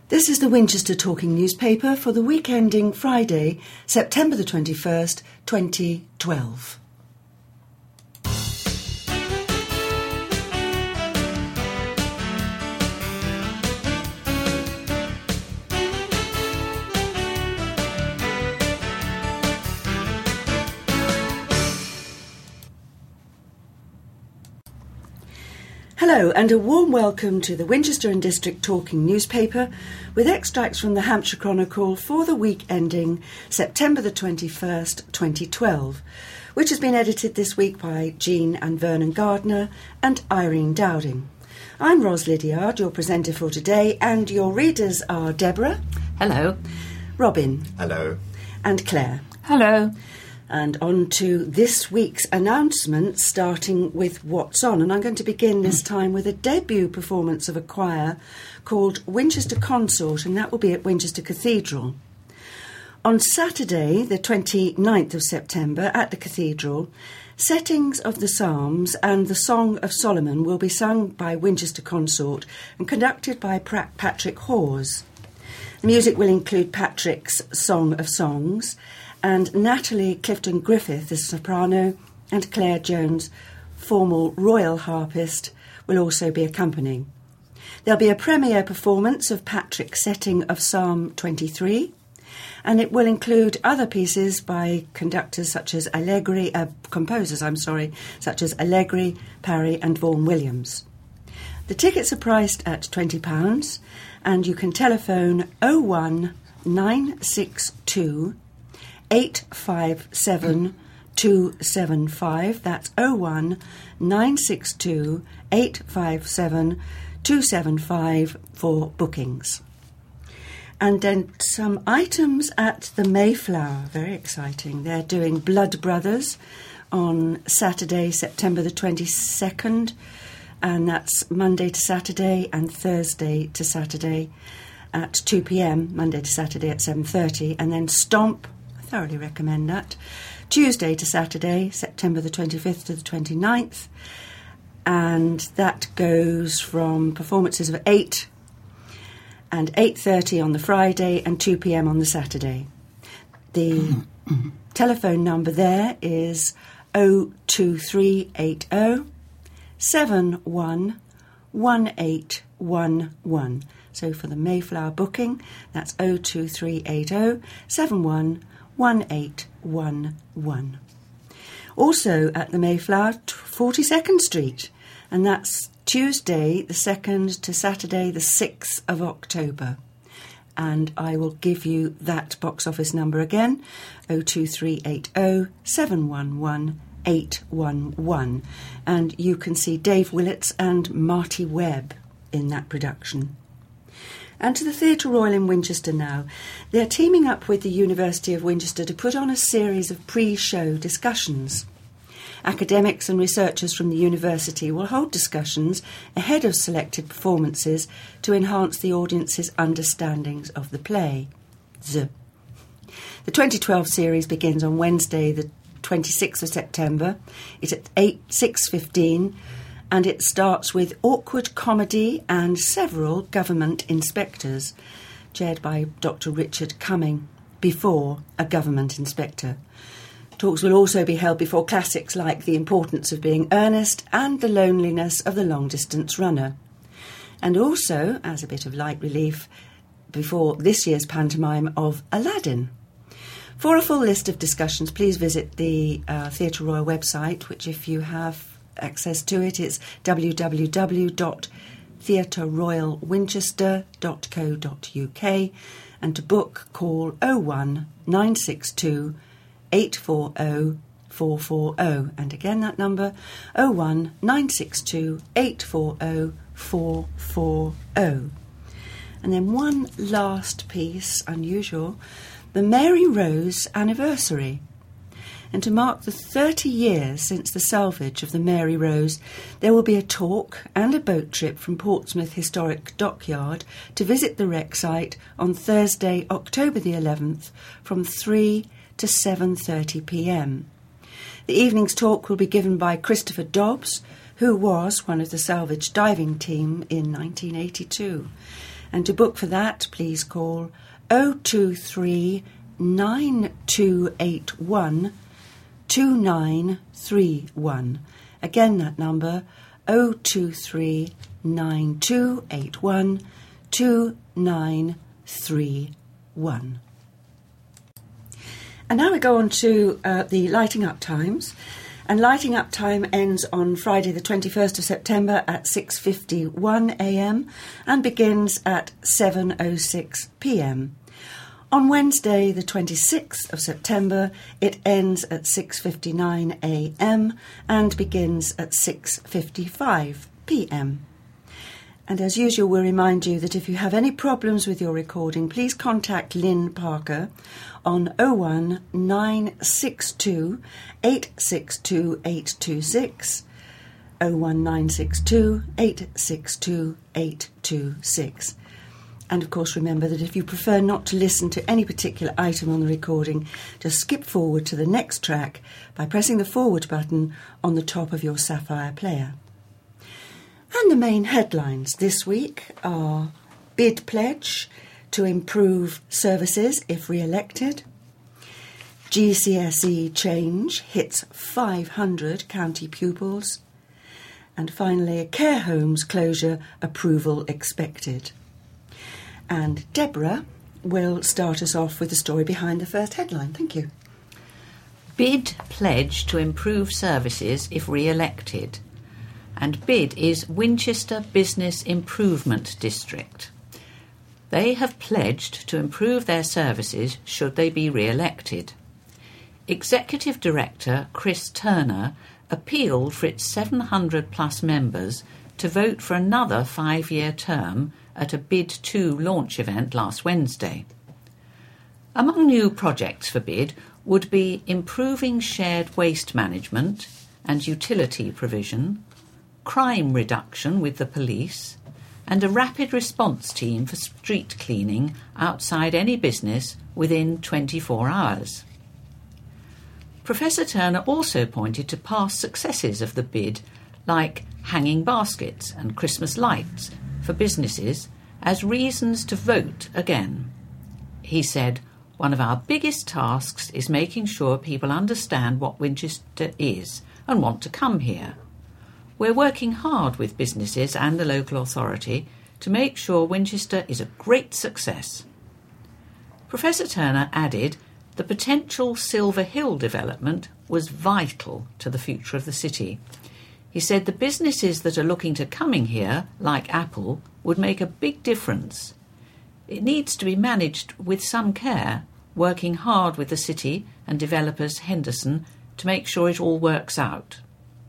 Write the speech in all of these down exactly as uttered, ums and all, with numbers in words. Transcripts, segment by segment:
This is the Winchester Talking newspaper for the week ending Friday, September the twenty-first, twenty twelve. Hello and a warm welcome to the Winchester and District Talking newspaper with extracts from the Hampshire Chronicle for the week ending September the twenty-first, twenty twelve, which has been edited this week by Jean and Vernon Gardner and Irene Dowding. I'm Ros Lydiard, your presenter for today, and your readers are Deborah. Hello. Robin. Hello. And Claire. Hello. And on to this week's announcements, starting with What's On. And I'm going to begin this time with a debut performance of a choir called Winchester Consort, and that will be at Winchester Cathedral. On Saturday, the twenty-ninth of September, at the Cathedral, settings of the Psalms and the Song of Solomon will be sung by Winchester Consort and conducted by Patrick Hawes. The music will include Patrick's Song of Songs, and Natalie Clifton Griffith, the soprano, and Claire Jones, formal royal harpist, will also be accompanying. There'll be a premiere performance of Patrick's setting of Psalm twenty-three, and it will include other pieces by conductors such as Allegri, uh, composers, I'm sorry, such as Allegri, Parry and Vaughan Williams. The tickets are priced at twenty pounds, and you can telephone oh one nine six two eight five seven two seven five. That's oh one nine six two eight five seven two seven five for bookings. And then some items at the Mayflower, very exciting. They're doing Blood Brothers on Saturday, September the twenty-second, and that's Monday to Saturday and Thursday to Saturday at two p.m, Monday to Saturday at seven thirty, and then Stomp, thoroughly recommend that, Tuesday to Saturday, September the twenty-fifth to the twenty-ninth, and that goes from performances of eight and eight thirty on the Friday and two p.m. on the Saturday. The telephone number there is oh two three eight oh seven one one eight one one. So for the Mayflower booking, that's oh two three eight oh seven one one eight one one. Also at the Mayflower, forty-second Street, and that's Tuesday the second to Saturday the sixth of October. And I will give you that box office number again, oh two three eight oh seven one one eight one one. And you can see Dave Willits and Marty Webb in that production. And to the Theatre Royal in Winchester now. They're teaming up with the University of Winchester to put on a series of pre-show discussions. Academics and researchers from the university will hold discussions ahead of selected performances to enhance the audience's understandings of the play. The twenty twelve series begins on Wednesday, the twenty-sixth of September. It's at eight six fifteen. And it starts with awkward comedy and several government inspectors, chaired by Doctor Richard Cumming, before a government inspector. Talks will also be held before classics like The Importance of Being Earnest and The Loneliness of the Long-Distance Runner. And also, as a bit of light relief, before this year's pantomime of Aladdin. For a full list of discussions, please visit the uh, Theatre Royal website, which if you have access to it, it's w w w dot theatre royal winchester dot co dot u k, and to book call oh one nine six two eight four oh four four oh, and again that number oh one nine six two eight four oh four four oh. And then one last piece, unusual, the Mary Rose anniversary. And to mark the thirty years since the salvage of the Mary Rose, there will be a talk and a boat trip from Portsmouth Historic Dockyard to visit the wreck site on Thursday, October the eleventh, from three to seven thirty p.m. The evening's talk will be given by Christopher Dobbs, who was one of the salvage diving team in nineteen eighty-two. And to book for that, please call oh two three nine two eight one two nine three one. Again, that number, oh two three nine two eight one two nine three one. And now we go on to uh, the lighting up times. And lighting up time ends on Friday the twenty-first of September at six fifty-one a m and begins at seven oh six p m. On Wednesday the twenty-sixth of September it ends at six fifty-nine a m and begins at six fifty-five p m. And as usual, we'll remind you that if you have any problems with your recording, please contact Lynn Parker on oh one nine six two eight six two eight two six, oh one nine six two eight six two eight two six. And of course, remember that if you prefer not to listen to any particular item on the recording, just skip forward to the next track by pressing the forward button on the top of your Sapphire player. And the main headlines this week are bid pledge to improve services if re-elected, G C S E change hits five hundred county pupils, and finally a care homes closure approval expected. And Deborah will start us off with the story behind the first headline. Thank you. Bid pledge to improve services if re-elected. And bid is Winchester Business Improvement District. They have pledged to improve their services should they be re-elected. Executive Director Chris Turner appealed for its seven hundred plus members to vote for another five-year term at a Bid two launch event last Wednesday. Among new projects for Bid would be improving shared waste management and utility provision, crime reduction with the police, and a rapid response team for street cleaning outside any business within twenty-four hours. Professor Turner also pointed to past successes of the bid, like hanging baskets and Christmas lights for businesses, as reasons to vote again. He said, "One of our biggest tasks is making sure people understand what Winchester is and want to come here. We're working hard with businesses and the local authority to make sure Winchester is a great success." Professor Turner added the potential Silver Hill development was vital to the future of the city. He said the businesses that are looking to coming here, like Apple, would make a big difference. It needs to be managed with some care, working hard with the city and developers Henderson to make sure it all works out.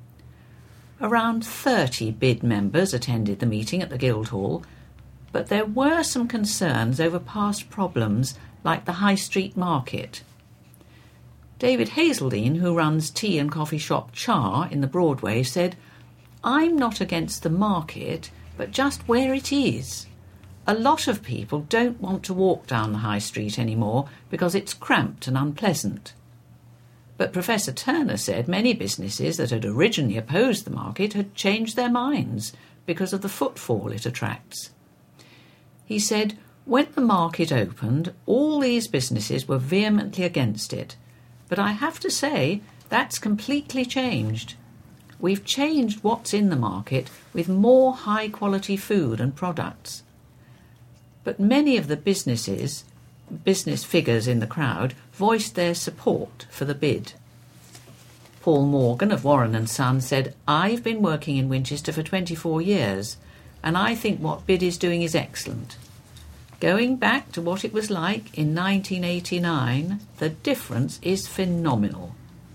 Around thirty bid members attended the meeting at the Guildhall, but there were some concerns over past problems like the High Street Market. David Hazeldine, who runs tea and coffee shop Char in the Broadway, said, "I'm not against the market, but just where it is. A lot of people don't want to walk down the High Street anymore because it's cramped and unpleasant." But Professor Turner said many businesses that had originally opposed the market had changed their minds because of the footfall it attracts. He said, "When the market opened, all these businesses were vehemently against it. But I have to say, that's completely changed. We've changed what's in the market with more high-quality food and products." But many of the businesses, business figures in the crowd, voiced their support for the bid. Paul Morgan of Warren and Son said, "I've been working in Winchester for twenty-four years, and I think what bid is doing is excellent. Going back to what it was like in nineteen eighty-nine, the difference is phenomenal."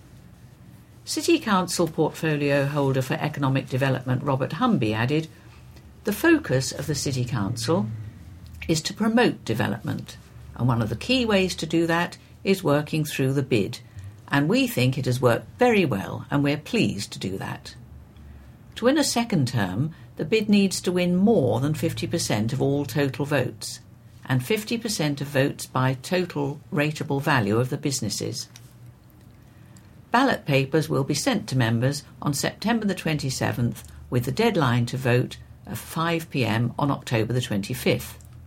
City Council portfolio holder for economic development Robert Humby added, "The focus of the City Council is to promote development, and one of the key ways to do that is working through the bid, and we think it has worked very well, and we're pleased to do that. To win a second term, the bid needs to win more than fifty percent of all total votes, and fifty percent of votes by total rateable value of the businesses. Ballot papers will be sent to members on September the twenty-seventh, with the deadline to vote at five p m on October the twenty-fifth.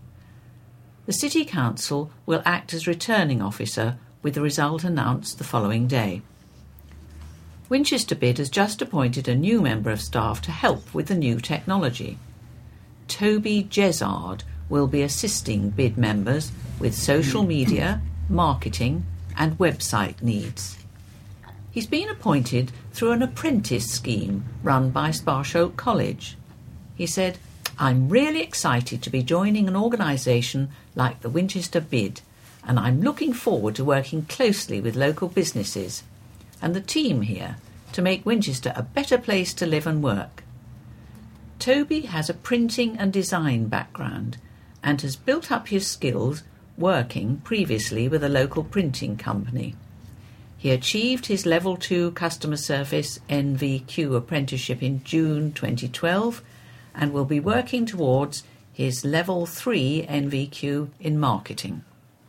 The City Council will act as returning officer with the result announced the following day. Winchester Bid has just appointed a new member of staff to help with the new technology. Toby Jezard will be assisting Bid members with social media, marketing and website needs. He's been appointed through an apprentice scheme run by Sparsholt College. He said, "I'm really excited to be joining an organisation like the Winchester Bid, and I'm looking forward to working closely with local businesses and the team here to make Winchester a better place to live and work." Toby has a printing and design background and has built up his skills working previously with a local printing company. He achieved his Level two Customer Service N V Q apprenticeship in June twenty twelve and will be working towards his Level three N V Q in marketing.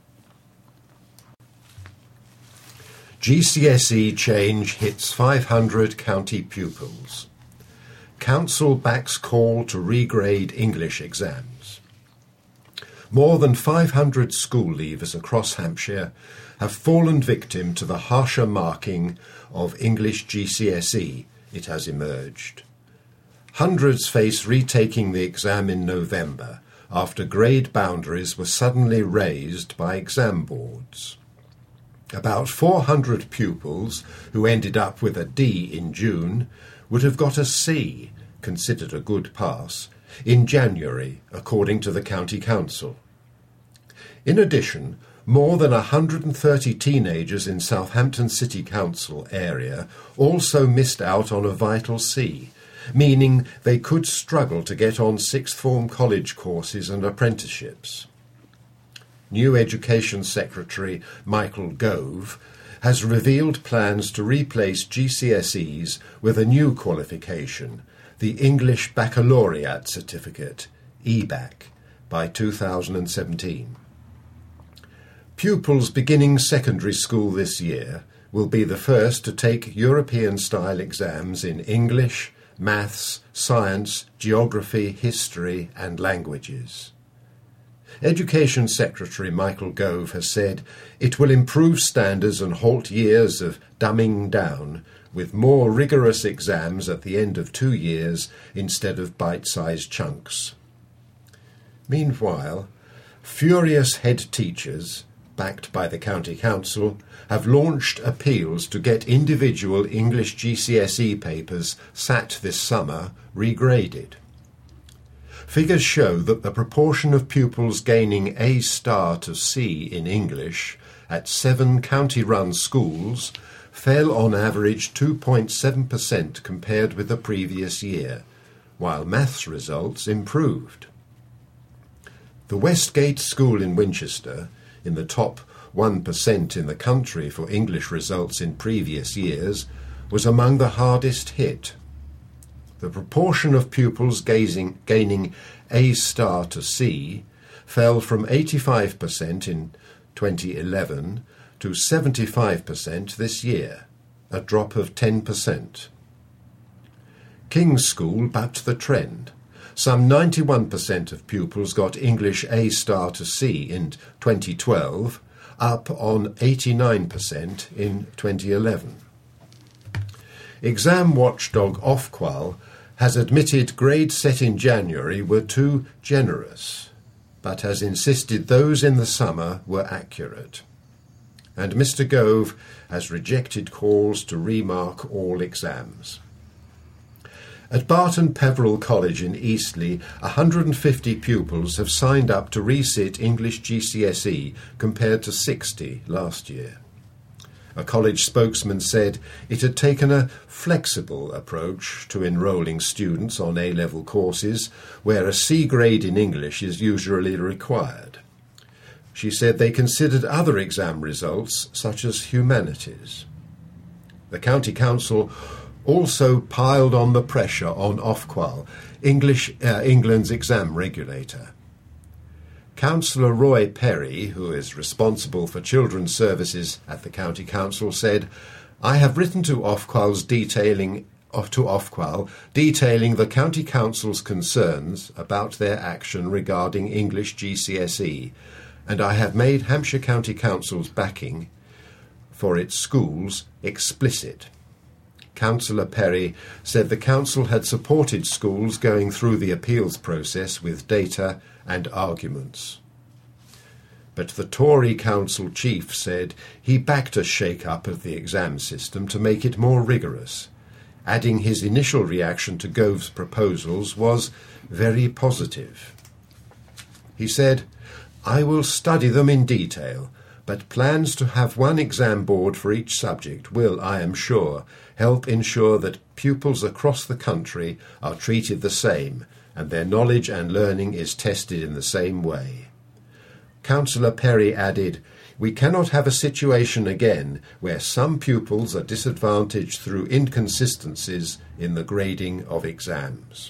G C S E change hits five hundred county pupils. Council backs call to regrade English exams. More than five hundred school leavers across Hampshire have fallen victim to the harsher marking of English G C S E, it has emerged. Hundreds face retaking the exam in November after grade boundaries were suddenly raised by exam boards. About four hundred pupils who ended up with a D in June would have got a C, considered a good pass, in January, according to the County Council. In addition, more than one hundred thirty teenagers in Southampton City Council area also missed out on a vital C, meaning they could struggle to get on sixth form college courses and apprenticeships. New Education Secretary Michael Gove has revealed plans to replace G C S Es with a new qualification, the English Baccalaureate Certificate, E B A C, by two thousand seventeen. Pupils beginning secondary school this year will be the first to take European-style exams in English, maths, science, geography, history and languages. Education Secretary Michael Gove has said it will improve standards and halt years of dumbing down with more rigorous exams at the end of two years instead of bite-sized chunks. Meanwhile, furious head teachers, backed by the County Council, have launched appeals to get individual English G C S E papers sat this summer regraded. Figures show that the proportion of pupils gaining A star to C in English at seven county-run schools fell on average two point seven percent compared with the previous year, while maths results improved. The Westgate School in Winchester, in the top one percent in the country for English results in previous years, was among the hardest hit. The proportion of pupils gazing, gaining A star to C fell from eighty-five percent in twenty eleven to seventy-five percent this year, a drop of ten percent. King's School bucked the trend. Some ninety-one percent of pupils got English A star to C in twenty twelve, up on eighty-nine percent in twenty eleven. Exam watchdog Ofqual has admitted grades set in January were too generous, but has insisted those in the summer were accurate. And Mister Gove has rejected calls to remark all exams. At Barton Peveril College in Eastleigh, one hundred fifty pupils have signed up to resit English G C S E compared to sixty last year. A college spokesman said it had taken a flexible approach to enrolling students on A-level courses where a C grade in English is usually required. She said they considered other exam results, such as humanities. The County Council also piled on the pressure on Ofqual, English, uh, England's exam regulator. Councillor Roy Perry, who is responsible for children's services at the County Council, said, "I have written to Ofqual's detailing to Ofqual detailing the County Council's concerns about their action regarding English G C S E, and I have made Hampshire County Council's backing for its schools explicit. Councillor Perry said the council had supported schools going through the appeals process with data and arguments. But the Tory council chief said he backed a shake-up of the exam system to make it more rigorous, adding his initial reaction to Gove's proposals was very positive. He said, "I will study them in detail, but plans to have one exam board for each subject will, I am sure, help ensure that pupils across the country are treated the same and their knowledge and learning is tested in the same way." Councillor Perry added, "We cannot have a situation again where some pupils are disadvantaged through inconsistencies in the grading of exams."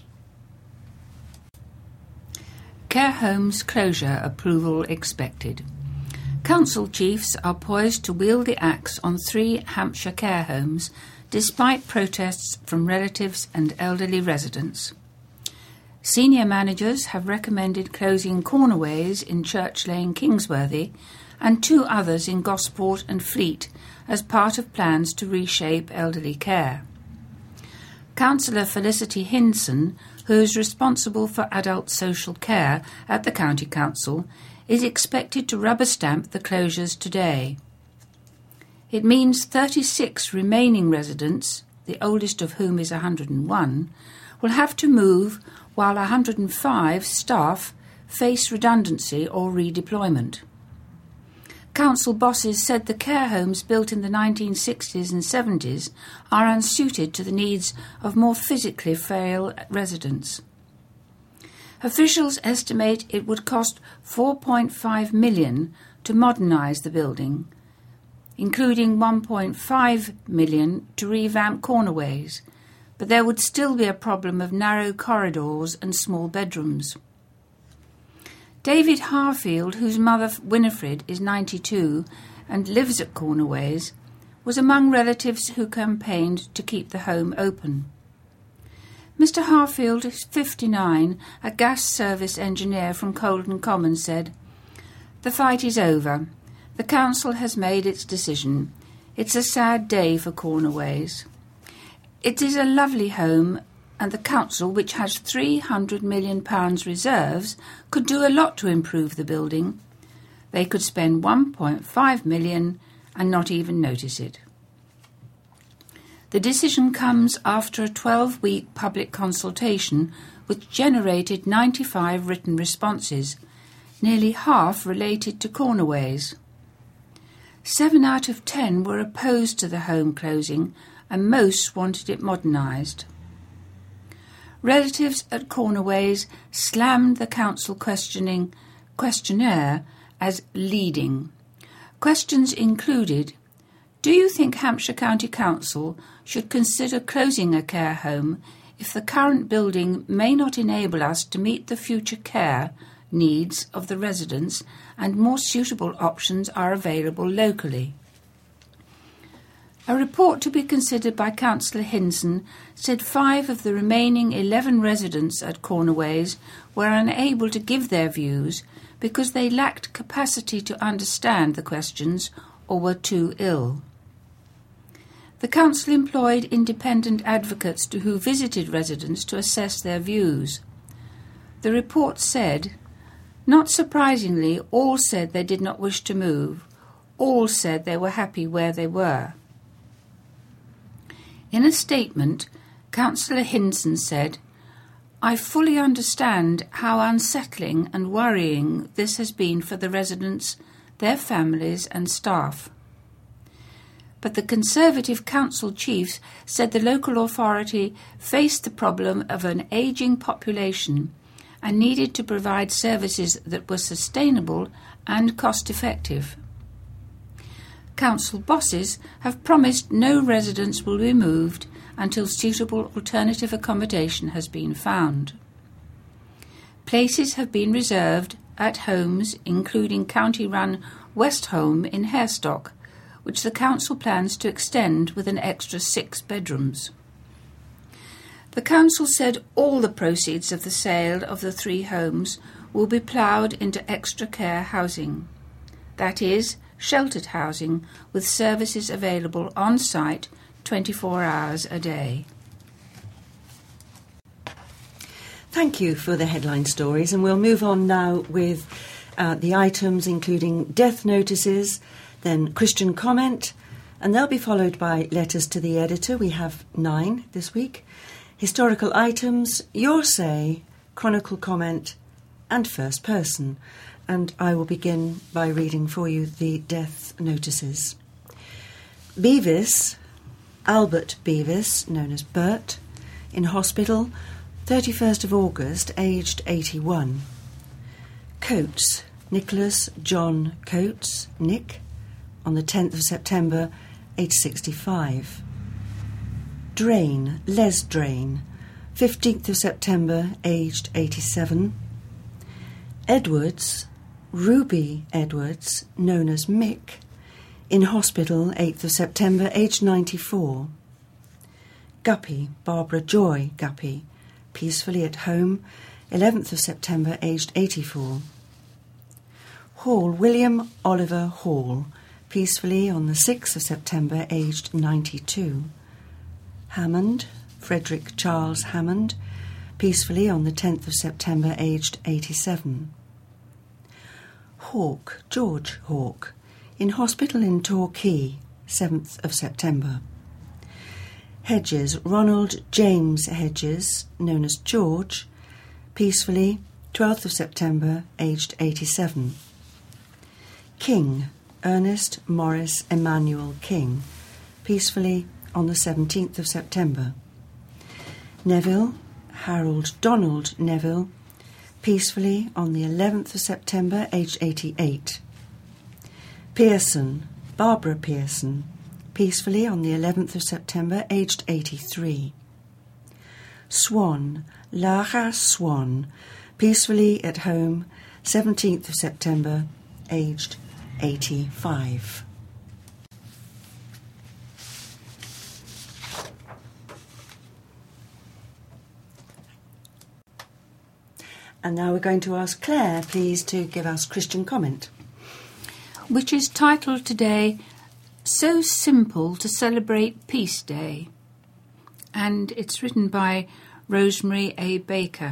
Care homes closure approval expected. Council chiefs are poised to wield the axe on three Hampshire care homes despite protests from relatives and elderly residents. Senior managers have recommended closing Cornerways in Church Lane, Kingsworthy, and two others in Gosport and Fleet as part of plans to reshape elderly care. Councillor Felicity Hinson, who is responsible for adult social care at the County Council, is expected to rubber stamp the closures today. It means thirty-six remaining residents, the oldest of whom is one hundred and one, will have to move while one hundred and five staff face redundancy or redeployment. Council bosses said the care homes built in the nineteen sixties and seventies are unsuited to the needs of more physically frail residents. Officials estimate it would cost four point five million dollars to modernise the building, including one point five million dollars to revamp Cornerways, but there would still be a problem of narrow corridors and small bedrooms. David Harfield, whose mother Winifred is ninety-two and lives at Cornerways, was among relatives who campaigned to keep the home open. Mister Harfield is fifty-nine, a gas service engineer from Colden Common, said, "The fight is over. The council has made its decision. It's a sad day for Cornerways. It is a lovely home, and the council, which has three hundred million pounds reserves, could do a lot to improve the building. They could spend one point five million pounds and not even notice it." The decision comes after a twelve-week public consultation which generated ninety-five written responses, nearly half related to Cornerways. Seven out of ten were opposed to the home closing, and most wanted it modernised. Relatives at Cornerways slammed the council questioning questionnaire as leading. Questions included: do you think Hampshire County Council should consider closing a care home if the current building may not enable us to meet the future care needs of the residents and more suitable options are available locally? A report to be considered by Councillor Hinson said five of the remaining eleven residents at Cornerways were unable to give their views because they lacked capacity to understand the questions or were too ill. The council employed independent advocates to who visited residents to assess their views. The report said, not surprisingly, all said they did not wish to move. All said they were happy where they were. In a statement, Councillor Hinson said, "I fully understand how unsettling and worrying this has been for the residents, their families and staff." But the Conservative council chiefs said the local authority faced the problem of an ageing population and needed to provide services that were sustainable and cost-effective. Council bosses have promised no residents will be moved until suitable alternative accommodation has been found. Places have been reserved at homes including county-run West Home in Harestock, which the council plans to extend with an extra six bedrooms. The council said all the proceeds of the sale of the three homes will be ploughed into extra care housing. that is, sheltered housing with services available on site twenty-four hours a day. Thank you for the headline stories, and we'll move on now with uh, the items including death notices, then Christian comment, and they'll be followed by letters to the editor. We have nine this week. Historical items, your say, chronicle comment, and first person. And I will begin by reading for you the death notices. Beavis, Albert Beavis, known as Bert, in hospital, thirty-first of August, aged eighty-one. Coates, Nicholas John Coates, Nick, on the tenth of September, aged sixty-five. Drain, Les Drain, fifteenth of September, aged eighty-seven. Edwards, Ruby Edwards, known as Mick, in hospital, eighth of September, aged ninety-four. Guppy, Barbara Joy Guppy, peacefully at home, eleventh of September, aged eighty-four. Hall, William Oliver Hall, peacefully on the sixth of September, aged ninety-two. Hammond, Frederick Charles Hammond, peacefully on the tenth of September, aged eighty-seven. Hawke, George Hawke, in hospital in Torquay, seventh of September. Hedges, Ronald James Hedges, known as George, peacefully, twelfth of September, aged eighty-seven. King, Ernest Morris Emmanuel King, peacefully on the seventeenth of September. Neville, Harold Donald Neville, peacefully on the eleventh of September, aged eighty-eight. Pearson, Barbara Pearson, peacefully on the eleventh of September, aged eighty-three. Swan, Lara Swan, peacefully at home, seventeenth of September, aged eighty-five. And now we're going to ask Claire, please, to give us Christian comment, which is titled today, So Simple to Celebrate Peace Day. And it's written by Rosemary A. Baker.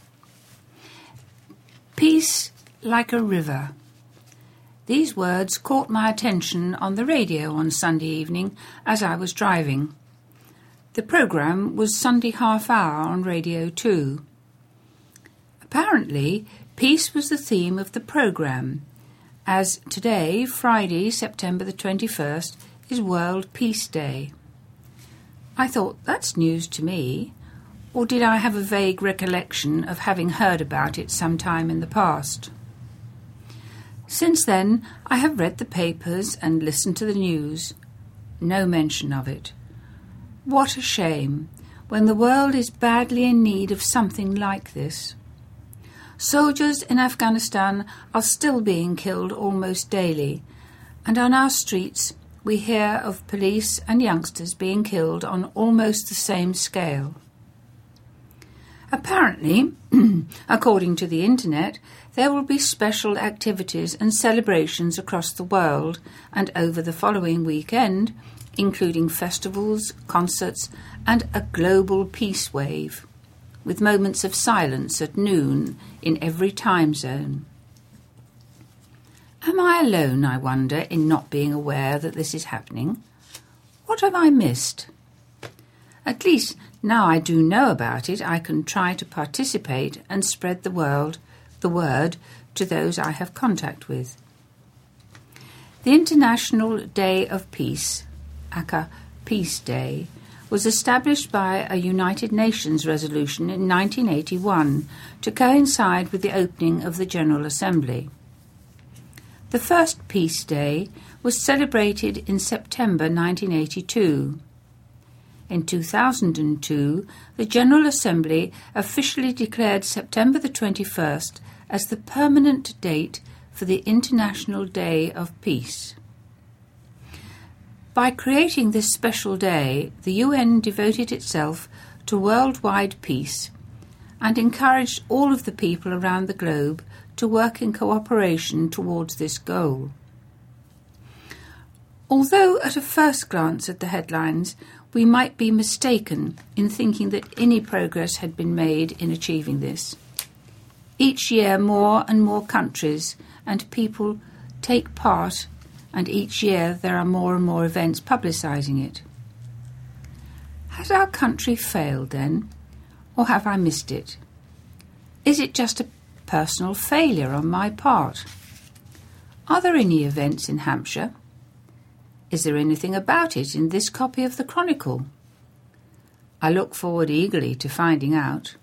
Peace like a river. These words caught my attention on the radio on Sunday evening as I was driving. The programme was Sunday Half Hour on Radio two. Apparently, peace was the theme of the programme, as today, Friday, September the twenty-first, is World Peace Day. I thought, that's news to me, or did I have a vague recollection of having heard about it some time in the past? Since then, I have read the papers and listened to the news. No mention of it. What a shame, when the world is badly in need of something like this. Soldiers in Afghanistan are still being killed almost daily, and on our streets we hear of police and youngsters being killed on almost the same scale. Apparently, according to the internet, there will be special activities and celebrations across the world and over the following weekend, including festivals, concerts, and a global peace wave, with moments of silence at noon in every time zone. Am I alone, I wonder, in not being aware that this is happening? What have I missed? At least, now I do know about it, I can try to participate and spread the world, the word to those I have contact with. The International Day of Peace, aka Peace Day, was established by a United Nations resolution in nineteen eighty-one to coincide with the opening of the General Assembly. The first Peace Day was celebrated in September nineteen eighty-two. In two thousand two, the General Assembly officially declared September the twenty-first as the permanent date for the International Day of Peace. By creating this special day, the U N devoted itself to worldwide peace and encouraged all of the people around the globe to work in cooperation towards this goal. Although at a first glance at the headlines, we might be mistaken in thinking that any progress had been made in achieving this. Each year more and more countries and people take part, and each year there are more and more events publicising it. Has our country failed then, or have I missed it? Is it just a personal failure on my part? Are there any events in Hampshire? Is there anything about it in this copy of the Chronicle? I look forward eagerly to finding out.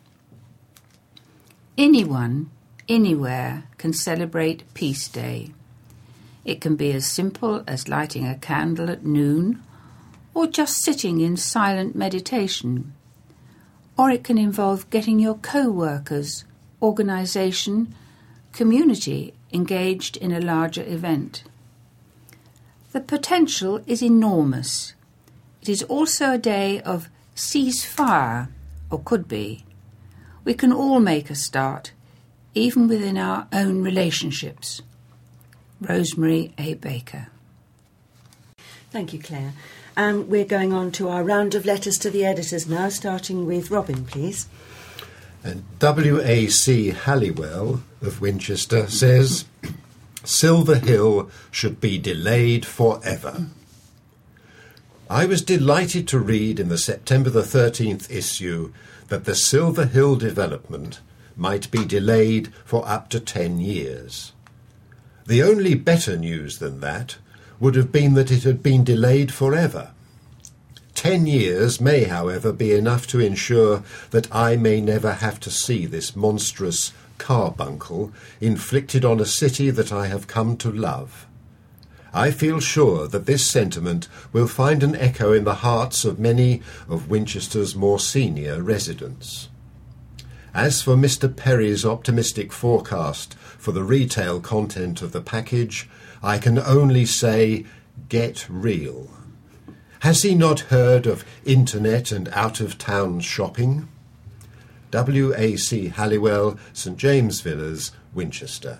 Anyone, anywhere, can celebrate Peace Day. It can be as simple as lighting a candle at noon, or just sitting in silent meditation. Or it can involve getting your co-workers, organisation, community engaged in a larger event. The potential is enormous. It is also a day of ceasefire, or could be. We can all make a start, even within our own relationships. Rosemary A. Baker. Thank you, Claire. Um, we're going on to our round of letters to the editors now, starting with Robin, please. And W A C Halliwell of Winchester says, Silver Hill should be delayed forever. I was delighted to read in the September the thirteenth issue that the Silver Hill development might be delayed for up to ten years. The only better news than that would have been that it had been delayed forever. Ten years may, however, be enough to ensure that I may never have to see this monstrous carbuncle inflicted on a city that I have come to love. I feel sure that this sentiment will find an echo in the hearts of many of Winchester's more senior residents. As for Mister Perry's optimistic forecast for the retail content of the package, I can only say, get real. Has he not heard of internet and out-of-town shopping? W A C Halliwell, St James Villas, Winchester.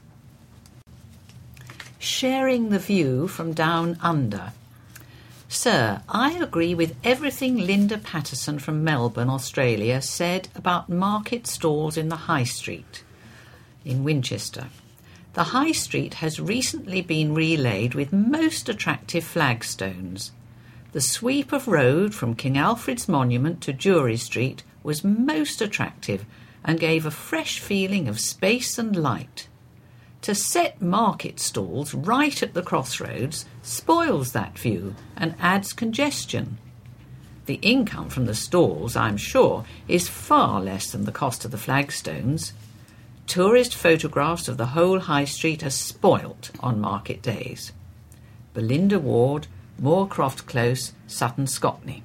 Sharing the view from down under. Sir, I agree with everything Linda Patterson from Melbourne, Australia, said about market stalls in the High Street in Winchester. The High Street has recently been relaid with most attractive flagstones. The sweep of road from King Alfred's Monument to Jury Street was most attractive and gave a fresh feeling of space and light. To set market stalls right at the crossroads spoils that view and adds congestion. The income from the stalls, I'm sure, is far less than the cost of the flagstones. Tourist photographs of the whole High Street are spoilt on market days. Belinda Ward, Moorcroft Close, Sutton Scotney.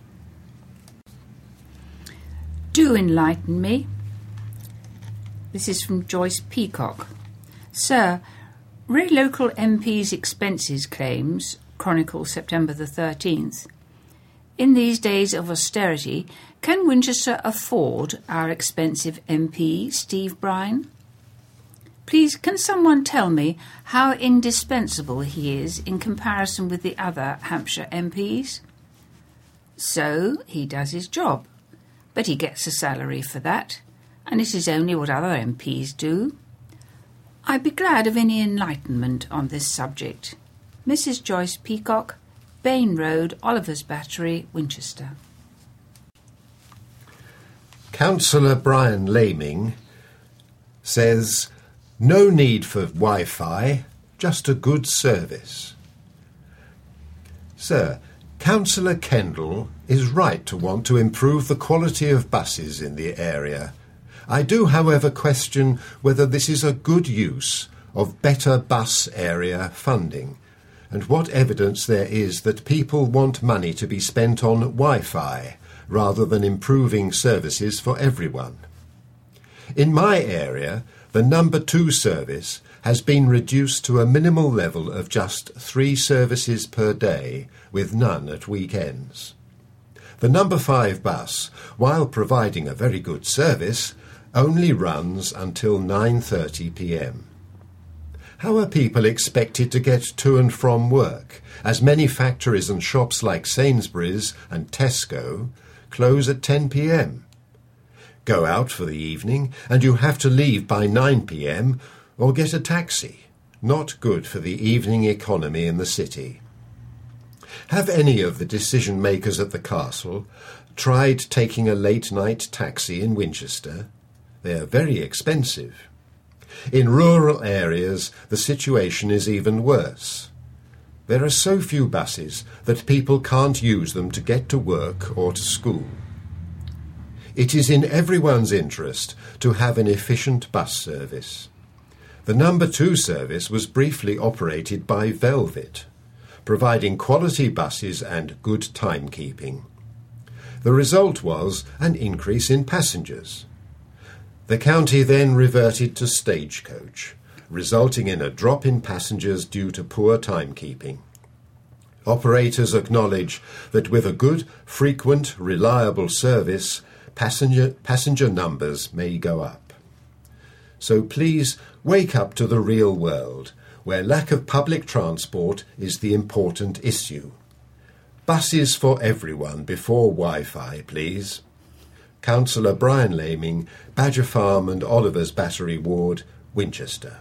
Do enlighten me. This is from Joyce Peacock. Sir, Ray Local M P's expenses claims, Chronicle September the thirteenth. In these days of austerity, can Winchester afford our expensive M P, Steve Bryan? Please, can someone tell me how indispensable he is in comparison with the other Hampshire M Ps? So, he does his job, but he gets a salary for that, and it is only what other M Ps do. I'd be glad of any enlightenment on this subject. Missus Joyce Peacock, Bain Road, Oliver's Battery, Winchester. Councillor Brian Laming says, no need for Wi-Fi, just a good service. Sir, Councillor Kendall is right to want to improve the quality of buses in the area. I do, however, question whether this is a good use of better bus area funding, and what evidence there is that people want money to be spent on Wi-Fi rather than improving services for everyone. In my area, the number two service has been reduced to a minimal level of just three services per day, with none at weekends. The number five bus, while providing a very good service, only runs until nine thirty p m. How are people expected to get to and from work, as many factories and shops like Sainsbury's and Tesco close at ten p m? Go out for the evening and you have to leave by nine p m or get a taxi. Not good for the evening economy in the city. Have any of the decision makers at the castle tried taking a late-night taxi in Winchester? They are very expensive. In rural areas, the situation is even worse. There are so few buses that people can't use them to get to work or to school. It is in everyone's interest to have an efficient bus service. The number two service was briefly operated by Velvet, providing quality buses and good timekeeping. The result was an increase in passengers. The county then reverted to Stagecoach, resulting in a drop in passengers due to poor timekeeping. Operators acknowledge that with a good, frequent, reliable service, passenger, passenger numbers may go up. So please wake up to the real world, where lack of public transport is the important issue. Buses for everyone before Wi-Fi, please. Councillor Brian Laming, Badger Farm and Oliver's Battery Ward, Winchester.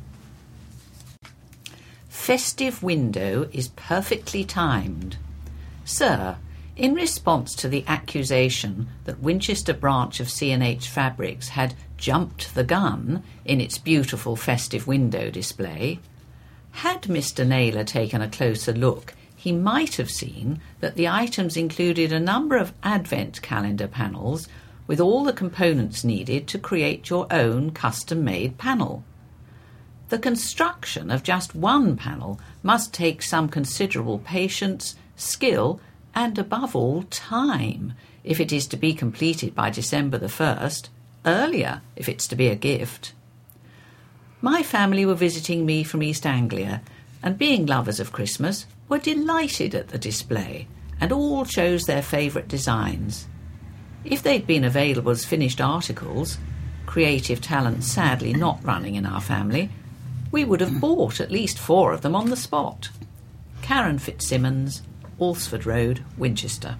Festive window is perfectly timed. Sir, in response to the accusation that Winchester branch of C and H Fabrics had jumped the gun in its beautiful festive window display, had Mister Naylor taken a closer look, he might have seen that the items included a number of advent calendar panels with all the components needed to create your own custom-made panel. The construction of just one panel must take some considerable patience, skill, and above all time, if it is to be completed by December the first, earlier if it's to be a gift. My family were visiting me from East Anglia, and being lovers of Christmas, were delighted at the display, and all chose their favourite designs. If they'd been available as finished articles, creative talent sadly not running in our family, we would have bought at least four of them on the spot. Karen Fitzsimmons, Alsford Road, Winchester.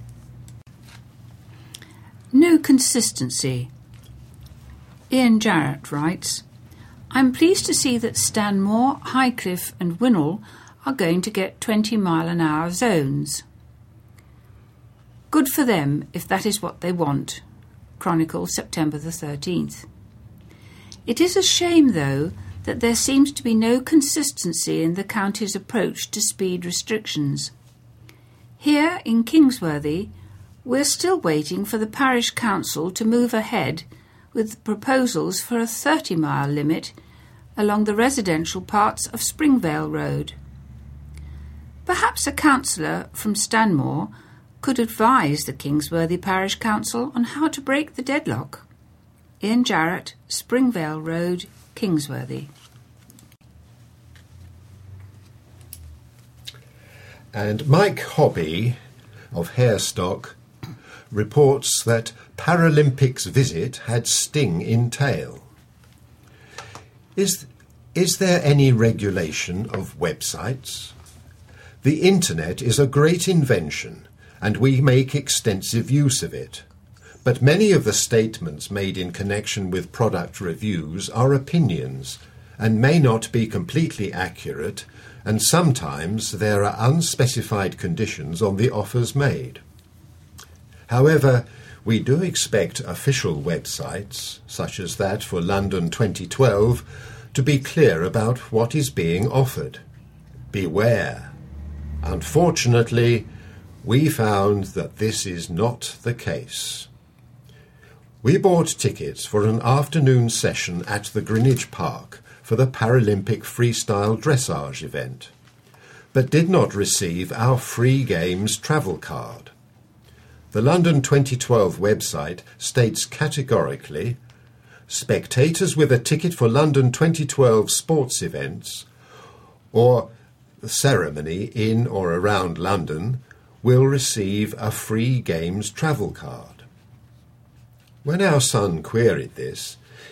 No consistency. Ian Jarrett writes, I'm pleased to see that Stanmore, Highcliffe and Winnall are going to get twenty mile an hour zones. Good for them if that is what they want. Chronicle, September the thirteenth. It is a shame, though, that there seems to be no consistency in the county's approach to speed restrictions. Here in Kingsworthy, we're still waiting for the parish council to move ahead with proposals for a thirty mile limit along the residential parts of Springvale Road. Perhaps a councillor from Stanmore could advise the Kingsworthy Parish Council on how to break the deadlock. Ian Jarrett, Springvale Road, Kingsworthy. And Mike Hobby of Hairstock reports that Paralympics visit had sting in tail. Is, is there any regulation of websites? The internet is a great invention, and we make extensive use of it. But many of the statements made in connection with product reviews are opinions, and may not be completely accurate, and sometimes there are unspecified conditions on the offers made. However, we do expect official websites, such as that for London twenty twelve, to be clear about what is being offered. Beware. Unfortunately, we found that this is not the case. We bought tickets for an afternoon session at the Greenwich Park for the Paralympic freestyle dressage event, but did not receive our free games travel card. The London twenty twelve website states categorically, spectators with a ticket for London twenty twelve sports events or the ceremony in or around London will receive a free games travel card. When our son queried this,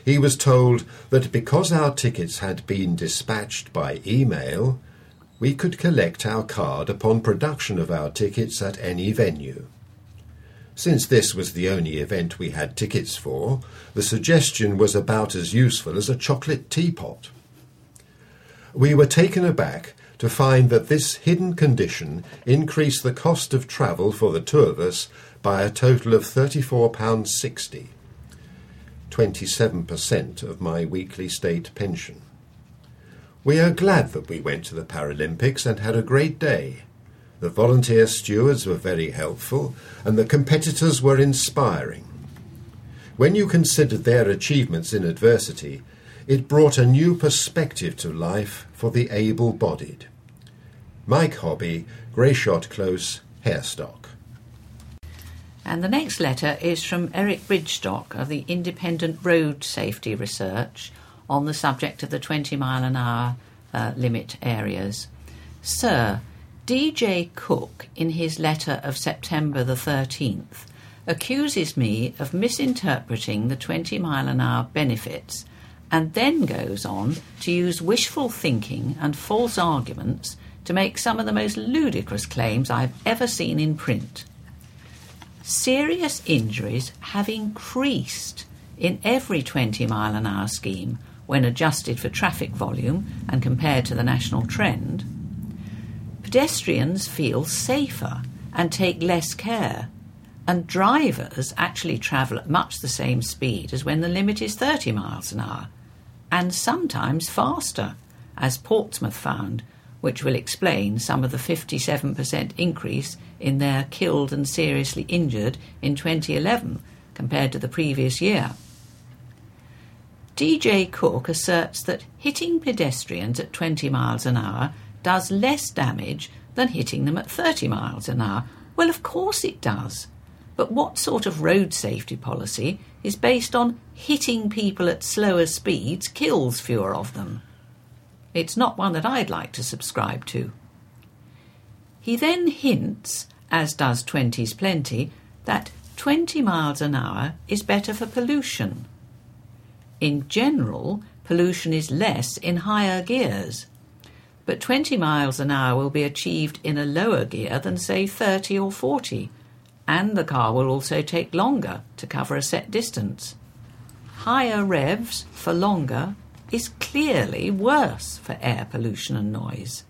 he was told that because our tickets had been dispatched by email, we could collect our card upon production of our tickets at any venue. Since this was the only event we had tickets for, the suggestion was about as useful as a chocolate teapot. We were taken aback to find that this hidden condition increased the cost of travel for the two of us by a total of thirty-four pounds sixty, twenty-seven percent of my weekly state pension. We are glad that we went to the Paralympics and had a great day. The volunteer stewards were very helpful, and the competitors were inspiring. When you considered their achievements in adversity, it brought a new perspective to life for the able-bodied. Mike Hobby, Greyshot Close, Hairstock. And the next letter is from Eric Bridgestock of the Independent Road Safety Research on the subject of the twenty mile an hour uh, limit areas. Sir, D J Cook, in his letter of September the thirteenth, accuses me of misinterpreting the twenty mile an hour benefits and then goes on to use wishful thinking and false arguments to make some of the most ludicrous claims I've ever seen in print. Serious injuries have increased in every twenty mile an hour scheme when adjusted for traffic volume and compared to the national trend. Pedestrians feel safer and take less care, and drivers actually travel at much the same speed as when the limit is thirty miles an hour, and sometimes faster, as Portsmouth found, which will explain some of the fifty-seven percent increase in their killed and seriously injured in twenty eleven compared to the previous year. D J Cook asserts that hitting pedestrians at twenty miles an hour does less damage than hitting them at thirty miles an hour. Well, of course it does. But what sort of road safety policy is based on hitting people at slower speeds kills fewer of them? It's not one that I'd like to subscribe to. He then hints, as does twenty's Plenty, that twenty miles an hour is better for pollution. In general, pollution is less in higher gears, but twenty miles an hour will be achieved in a lower gear than, say, thirty or forty, and the car will also take longer to cover a set distance. Higher revs for longer is clearly worse for air pollution and noise.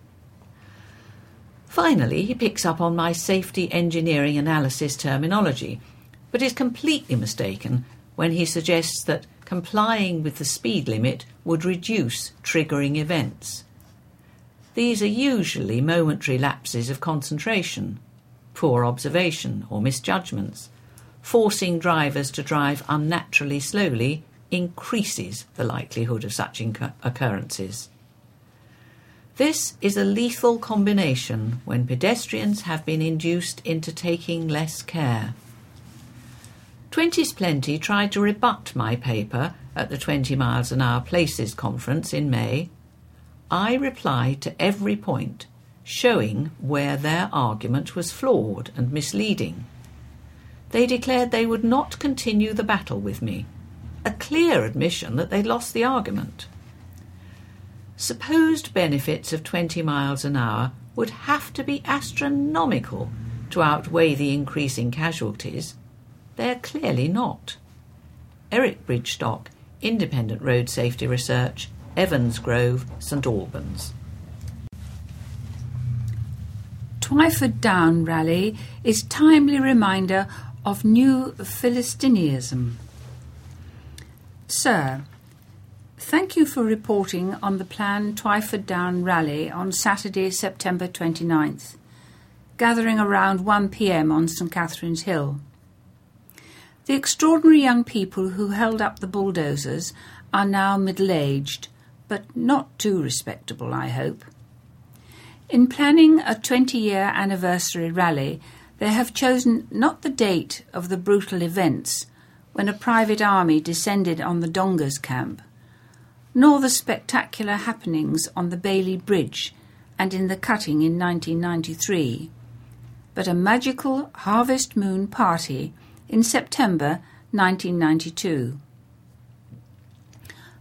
Finally, he picks up on my safety engineering analysis terminology, but is completely mistaken when he suggests that complying with the speed limit would reduce triggering events. These are usually momentary lapses of concentration, poor observation or misjudgments. Forcing drivers to drive unnaturally slowly increases the likelihood of such inc- occurrences. This is a lethal combination when pedestrians have been induced into taking less care. twenty's Plenty tried to rebut my paper at the twenty miles an hour places conference in May. I replied to every point, showing where their argument was flawed and misleading. They declared they would not continue the battle with me, a clear admission that they'd lost the argument. Supposed benefits of twenty miles an hour would have to be astronomical to outweigh the increase in casualties. They're clearly not. Eric Bridgestock, Independent Road Safety Research, Evans Grove, St Albans. Twyford Down Rally is timely reminder of new Philistinism. Sir, thank you for reporting on the planned Twyford Down Rally on Saturday, September twenty-ninth, gathering around one p m on St Catherine's Hill. The extraordinary young people who held up the bulldozers are now middle-aged, but not too respectable, I hope. In planning a twenty-year anniversary rally, they have chosen not the date of the brutal events when a private army descended on the Dongers camp, nor the spectacular happenings on the Bailey Bridge and in the cutting in nineteen ninety-three, but a magical harvest moon party in September nineteen ninety-two.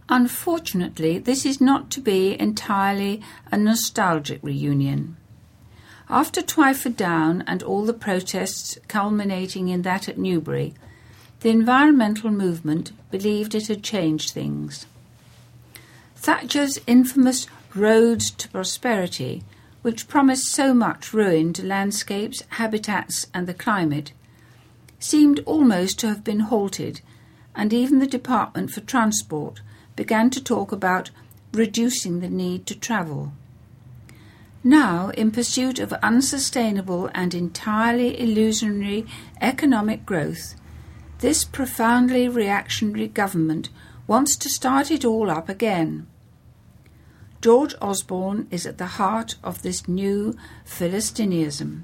Unfortunately, this is not to be entirely a nostalgic reunion. After Twyford Down and all the protests culminating in that at Newbury, the environmental movement believed it had changed things. Thatcher's infamous Road to Prosperity, which promised so much ruin to landscapes, habitats and the climate, seemed almost to have been halted, and even the Department for Transport began to talk about reducing the need to travel. Now, in pursuit of unsustainable and entirely illusionary economic growth, this profoundly reactionary government wants to start it all up again. George Osborne is at the heart of this new Philistinism.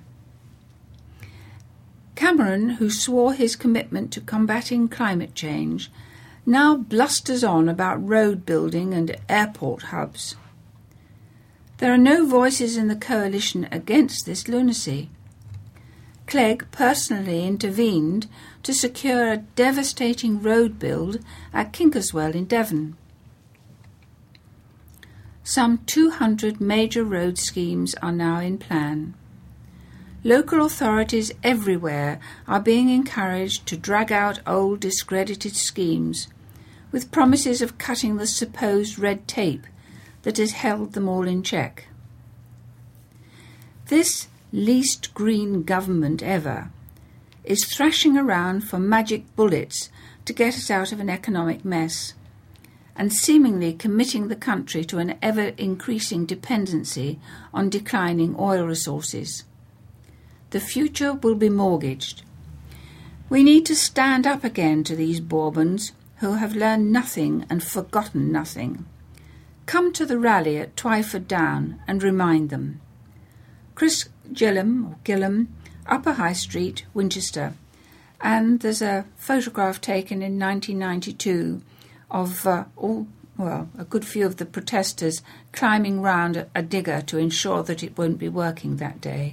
Cameron, who swore his commitment to combating climate change, now blusters on about road building and airport hubs. There are no voices in the coalition against this lunacy. Clegg personally intervened to secure a devastating road build at Kinkerswell in Devon. Some two hundred major road schemes are now in plan. Local authorities everywhere are being encouraged to drag out old discredited schemes, with promises of cutting the supposed red tape that has held them all in check. This least green government ever is thrashing around for magic bullets to get us out of an economic mess, and seemingly committing the country to an ever-increasing dependency on declining oil resources. The future will be mortgaged. We need to stand up again to these Bourbons who have learned nothing and forgotten nothing. Come to the rally at Twyford Down and remind them. Chris Gillam, or Gillam, Upper High Street, Winchester. And there's a photograph taken in nineteen ninety-two of uh, all, well, a good few of the protesters climbing round a, a digger to ensure that it won't be working that day.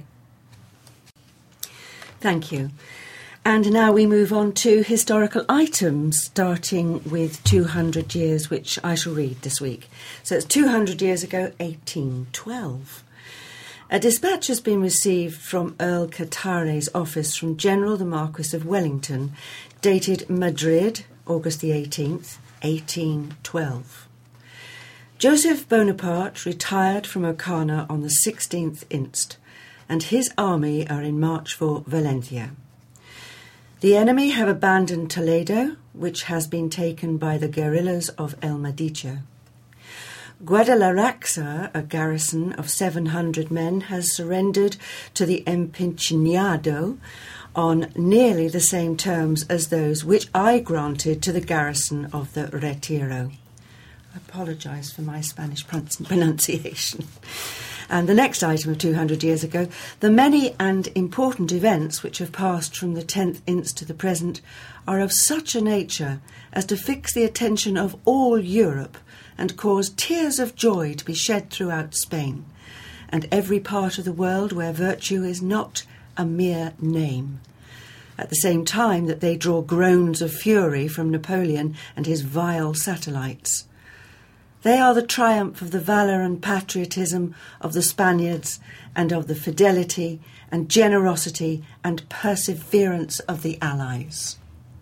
Thank you. And now we move on to historical items, starting with two hundred years, which I shall read this week. So it's two hundred years ago, eighteen twelve. A dispatch has been received from Earl Catare's office from General the Marquis of Wellington, dated Madrid, August the eighteenth, eighteen twelve. Joseph Bonaparte retired from Ocana on the sixteenth inst, and his army are in march for Valencia. The enemy have abandoned Toledo, which has been taken by the guerrillas of El Medici. Guadalajara, a garrison of seven hundred men, has surrendered to the Empecinado on nearly the same terms as those which I granted to the garrison of the Retiro. I apologise for my Spanish pronunciation. And the next item of two hundred years ago, the many and important events which have passed from the tenth inst to the present are of such a nature as to fix the attention of all Europe and cause tears of joy to be shed throughout Spain, and every part of the world where virtue is not a mere name, at the same time that they draw groans of fury from Napoleon and his vile satellites. They are the triumph of the valour and patriotism of the Spaniards and of the fidelity and generosity and perseverance of the Allies.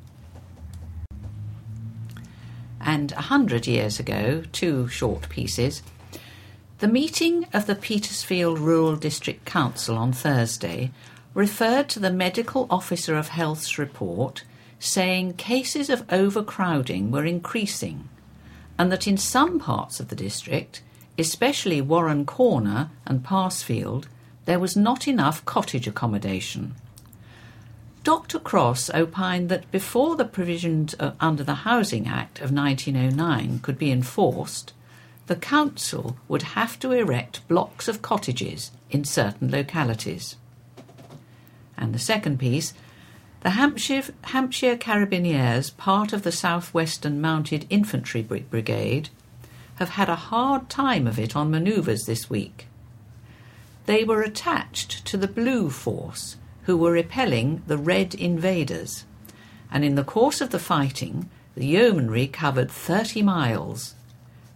And a hundred years ago, two short pieces, the meeting of the Petersfield Rural District Council on Thursday referred to the Medical Officer of Health's report saying cases of overcrowding were increasing, and that in some parts of the district, especially Warren Corner and Parsfield, there was not enough cottage accommodation. Doctor Cross opined that before the provisions under the Housing Act of nineteen oh nine could be enforced, the council would have to erect blocks of cottages in certain localities. And the second piece, the Hampshire, Hampshire Carabiniers, part of the South Western Mounted Infantry Brigade, have had a hard time of it on manoeuvres this week. They were attached to the Blue Force, who were repelling the Red invaders, and in the course of the fighting, the yeomanry covered thirty miles,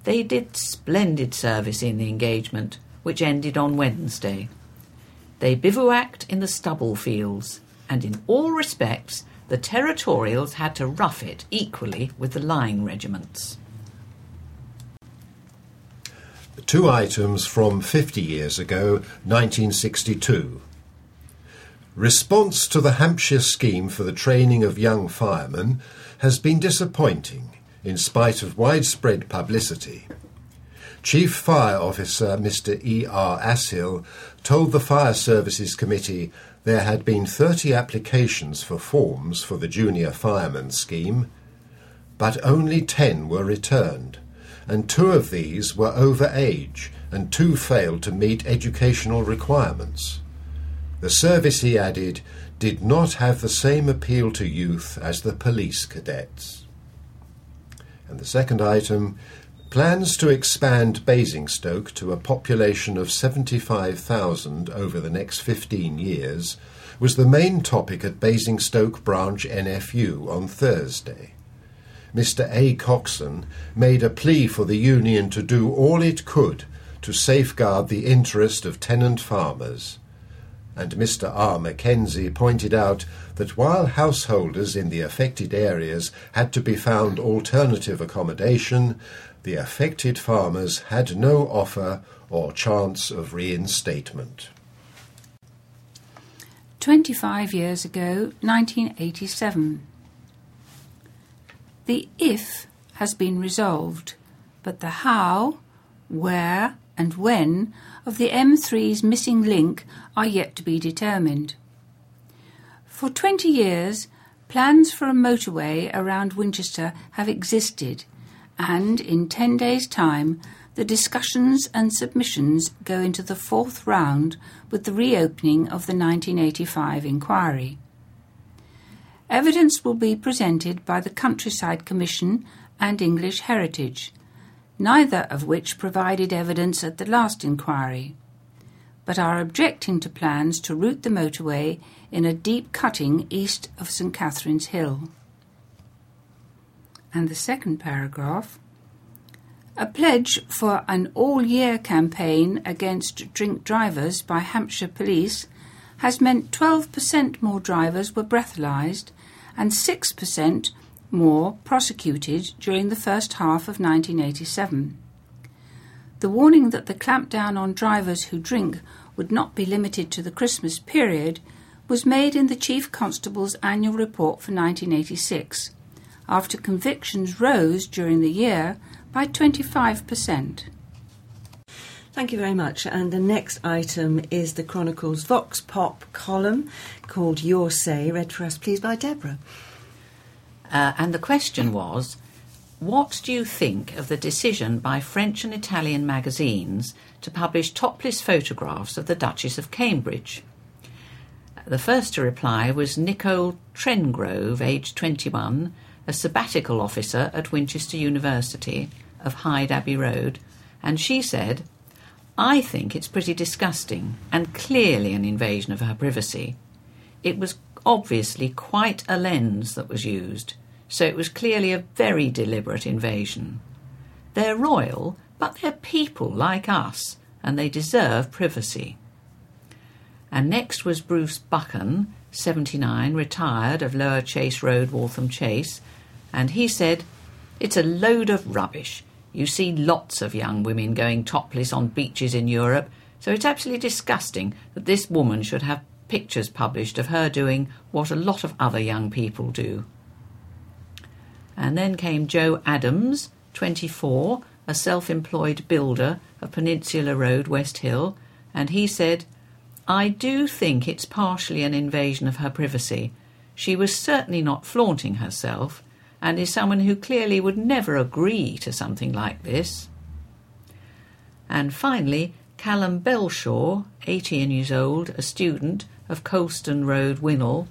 They did splendid service in the engagement, which ended on Wednesday. They bivouacked in the stubble fields, and in all respects the territorials had to rough it equally with the line regiments. Two items from fifty years ago, nineteen sixty-two. Response to the Hampshire scheme for the training of young firemen has been disappointing, in spite of widespread publicity. Chief Fire Officer Mister E R Ashill told the Fire Services Committee there had been thirty applications for forms for the junior fireman scheme, but only ten were returned, and two of these were over age and two failed to meet educational requirements. The service, he added, did not have the same appeal to youth as the police cadets. And the second item, plans to expand Basingstoke to a population of seventy-five thousand over the next fifteen years, was the main topic at Basingstoke Branch N F U on Thursday. Mister A. Coxon made a plea for the union to do all it could to safeguard the interest of tenant farmers. And Mister R. Mackenzie pointed out that while householders in the affected areas had to be found alternative accommodation, the affected farmers had no offer or chance of reinstatement. Twenty-five years ago, nineteen eighty-seven. The if has been resolved, but the how, where and when of the M three's missing link are yet to be determined. For twenty years, plans for a motorway around Winchester have existed, and in ten days' time the discussions and submissions go into the fourth round with the reopening of the nineteen eighty-five inquiry. Evidence will be presented by the Countryside Commission and English Heritage, neither of which provided evidence at the last inquiry, but are objecting to plans to route the motorway in a deep cutting east of St Catherine's Hill. And the second paragraph, a pledge for an all-year campaign against drink drivers by Hampshire Police has meant twelve percent more drivers were breathalyzed and six percent more prosecuted during the first half of nineteen eighty-seven. The warning that the clampdown on drivers who drink would not be limited to the Christmas period was made in the Chief Constable's annual report for nineteen eighty-six, after convictions rose during the year by twenty-five percent. Thank you very much. And the next item is the Chronicle's Vox Pop column called Your Say, read for us please by Deborah. Uh, and the question was, what do you think of the decision by French and Italian magazines to publish topless photographs of the Duchess of Cambridge? The first to reply was Nicole Trengrove, aged twenty-one, a sabbatical officer at Winchester University of Hyde Abbey Road, and she said, I think it's pretty disgusting and clearly an invasion of her privacy. It was obviously quite a lens that was used, so it was clearly a very deliberate invasion. They're royal, but they're people like us, and they deserve privacy. And next was Bruce Buchan, seventy-nine, retired, of Lower Chase Road, Waltham Chase, and he said, it's a load of rubbish. You see lots of young women going topless on beaches in Europe, so it's absolutely disgusting that this woman should have pictures published of her doing what a lot of other young people do. And then came Joe Adams, twenty-four, a self-employed builder of Peninsula Road, West Hill, and he said, I do think it's partially an invasion of her privacy. She was certainly not flaunting herself, and is someone who clearly would never agree to something like this. And finally, Callum Belshaw, eighteen years old, a student of Colston Road, Winnell.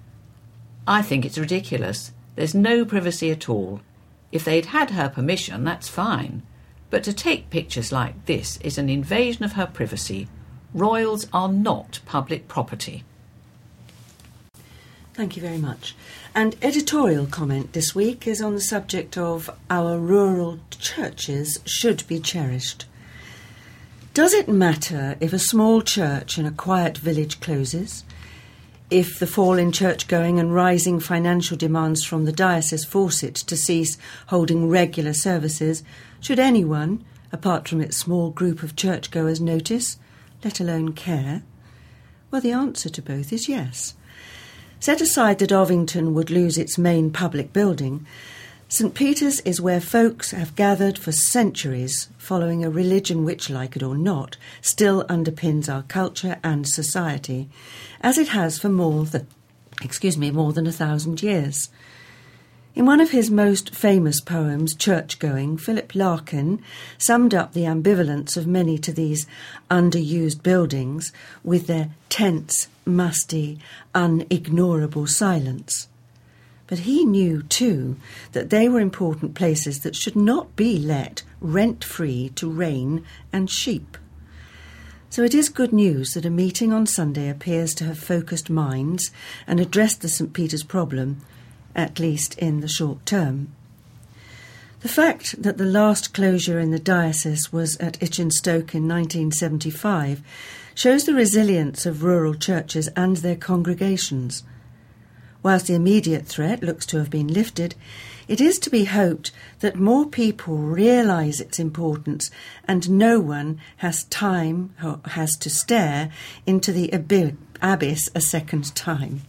I think it's ridiculous. There's no privacy at all. If they'd had her permission, that's fine. But to take pictures like this is an invasion of her privacy. Royals are not public property. Thank you very much. And editorial comment this week is on the subject of our rural churches should be cherished. Does it matter if a small church in a quiet village closes? If the fall in church-going and rising financial demands from the diocese force it to cease holding regular services, should anyone, apart from its small group of churchgoers, notice, let alone care? Well, the answer to both is yes. Set aside that Ovington would lose its main public building, St Peter's is where folks have gathered for centuries, following a religion which, like it or not, still underpins our culture and society, as it has for more than, excuse me, more than a thousand years. In one of his most famous poems, Church-Going, Philip Larkin summed up the ambivalence of many to these underused buildings with their tense, musty, unignorable silence. But he knew, too, that they were important places that should not be let rent-free to rain and sheep. So it is good news that a meeting on Sunday appears to have focused minds and addressed the St Peter's problem, at least in the short term. The fact that the last closure in the diocese was at Itchenstoke in nineteen seventy-five shows the resilience of rural churches and their congregations. Whilst the immediate threat looks to have been lifted, it is to be hoped that more people realise its importance and no one has time or has to stare into the abyss a second time.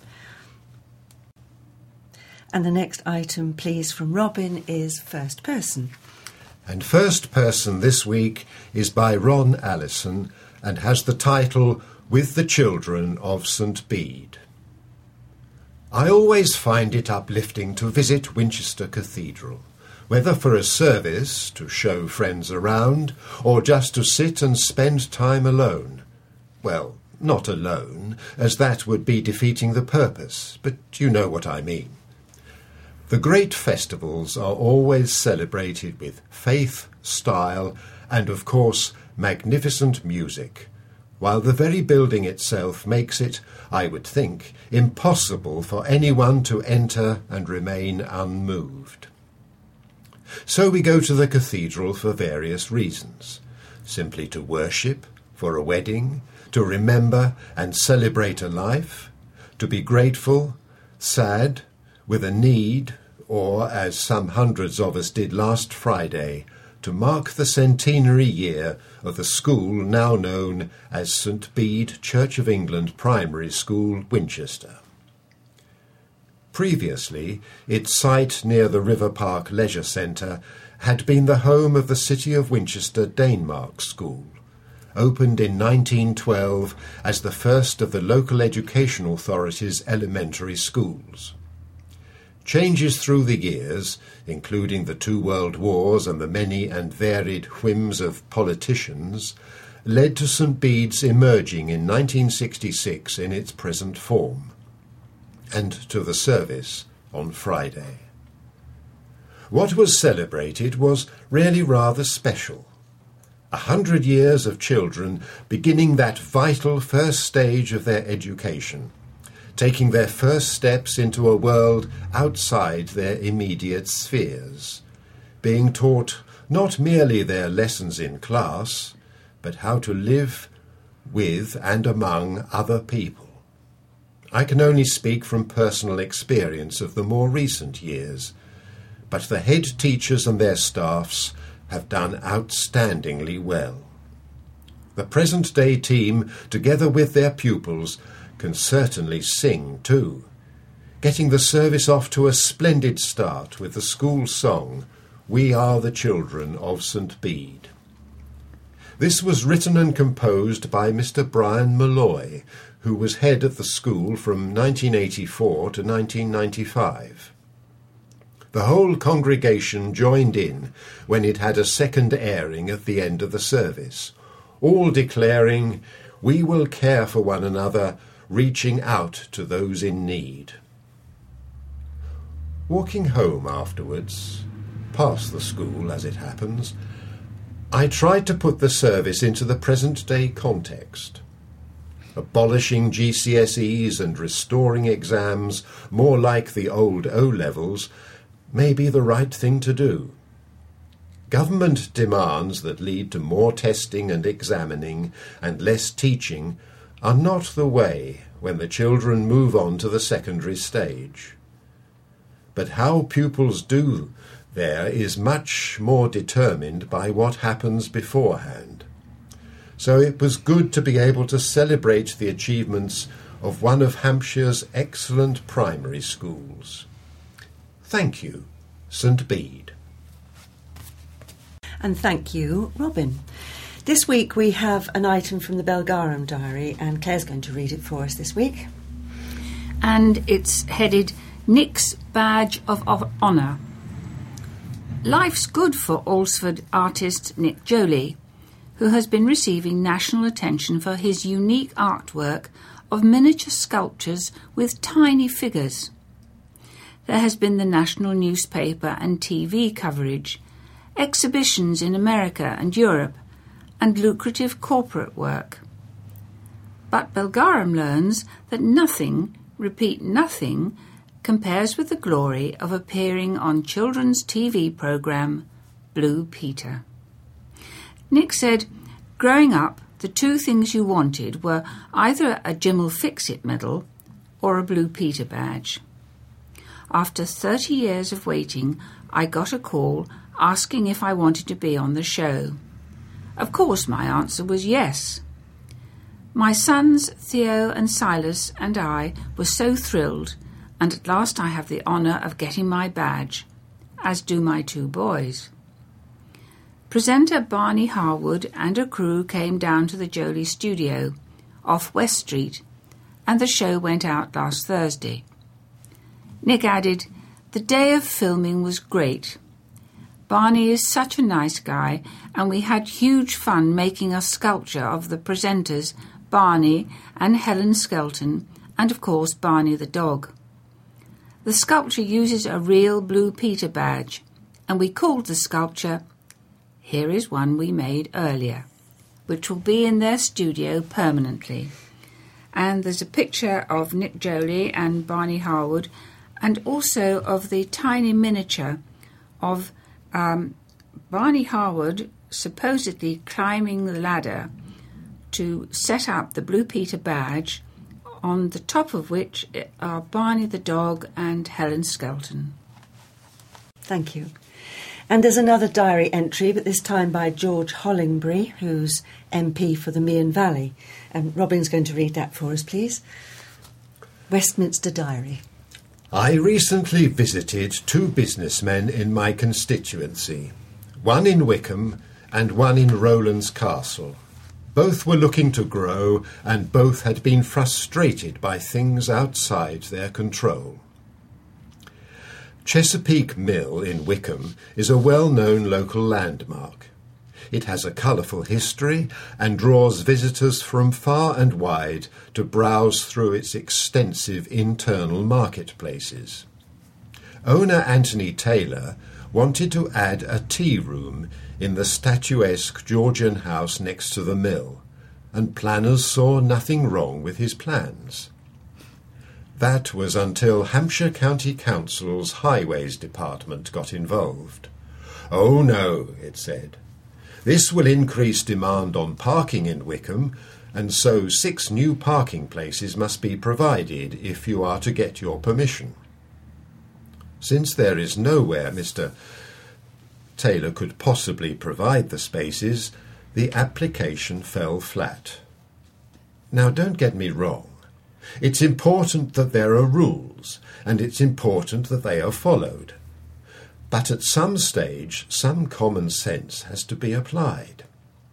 And the next item, please, from Robin is First Person. And First Person this week is by Ron Allison and has the title With the Children of St Bede. I always find it uplifting to visit Winchester Cathedral, whether for a service, to show friends around, or just to sit and spend time alone. Well, not alone, as that would be defeating the purpose, but you know what I mean. The great festivals are always celebrated with faith, style, and, of course, magnificent music, while the very building itself makes it, I would think, impossible for anyone to enter and remain unmoved. So we go to the cathedral for various reasons, simply to worship, for a wedding, to remember and celebrate a life, to be grateful, sad, with a need, or, as some hundreds of us did last Friday, to mark the centenary year of the school now known as St Bede Church of England Primary School, Winchester. Previously, its site near the River Park Leisure Centre had been the home of the City of Winchester Danemark School, opened in nineteen twelve as the first of the local education authority's elementary schools. Changes through the years, including the two world wars and the many and varied whims of politicians, led to St Bede's emerging in nineteen sixty-six in its present form, and to the service on Friday. What was celebrated was really rather special. A hundred years of children beginning that vital first stage of their education, taking their first steps into a world outside their immediate spheres, being taught not merely their lessons in class, but how to live with and among other people. I can only speak from personal experience of the more recent years, but the head teachers and their staffs have done outstandingly well. The present-day team, together with their pupils, can certainly sing too, getting the service off to a splendid start with the school song, We Are the Children of St Bede. This was written and composed by Mister Brian Malloy, who was head of the school from nineteen eighty-four to nineteen ninety-five. The whole congregation joined in when it had a second airing at the end of the service, all declaring, "We will care for one another, reaching out to those in need." Walking home afterwards, past the school as it happens, I tried to put the service into the present-day context. Abolishing G C S Es and restoring exams more like the old O-levels may be the right thing to do. Government demands that lead to more testing and examining and less teaching are not the way when the children move on to the secondary stage. But how pupils do there is much more determined by what happens beforehand. So it was good to be able to celebrate the achievements of one of Hampshire's excellent primary schools. Thank you, Saint Bede. And thank you, Robin. This week we have an item from the Belgarum Diary, and Claire's going to read it for us this week. And it's headed Nick's Badge of Honour. Life's good for Alresford artist Nick Jolie, who has been receiving national attention for his unique artwork of miniature sculptures with tiny figures. There has been the national newspaper and T V coverage, exhibitions in America and Europe, and lucrative corporate work. But Belgarum learns that nothing, repeat nothing, compares with the glory of appearing on children's T V programme Blue Peter. Nick said, growing up, the two things you wanted were either a Jim'll Fix It medal or a Blue Peter badge. After thirty years of waiting, I got a call asking if I wanted to be on the show. Of course, my answer was yes. My sons, Theo and Silas, and I were so thrilled, and at last I have the honour of getting my badge, as do my two boys. Presenter Barney Harwood and a crew came down to the Jolie studio, off West Street, and the show went out last Thursday. Nick added, the day of filming was great. Barney is such a nice guy, and we had huge fun making a sculpture of the presenters, Barney and Helen Skelton, and of course Barney the dog. The sculpture uses a real Blue Peter badge, and we called the sculpture, here is one we made earlier, which will be in their studio permanently. And there's a picture of Nick Jolie and Barney Harwood, and also of the tiny miniature of um, Barney Harwood supposedly climbing the ladder to set up the Blue Peter badge, on the top of which are Barney the dog and Helen Skelton. Thank you. And there's another diary entry, but this time by George Hollingbury, who's M P for the Meon Valley. And Robin's going to read that for us, please. Westminster Diary. I recently visited two businessmen in my constituency, one in Wickham and one in Rowlands Castle. Both were looking to grow, and both had been frustrated by things outside their control. Chesapeake Mill in Wickham is a well-known local landmark. It has a colourful history and draws visitors from far and wide to browse through its extensive internal marketplaces. Owner Anthony Taylor wanted to add a tea room in the statuesque Georgian house next to the mill, and planners saw nothing wrong with his plans. That was until Hampshire County Council's Highways Department got involved. Oh no, it said. This will increase demand on parking in Wickham, and so six new parking places must be provided if you are to get your permission. Since there is nowhere Mister Taylor could possibly provide the spaces, the application fell flat. Now, don't get me wrong. It's important that there are rules, and it's important that they are followed. But at some stage, some common sense has to be applied.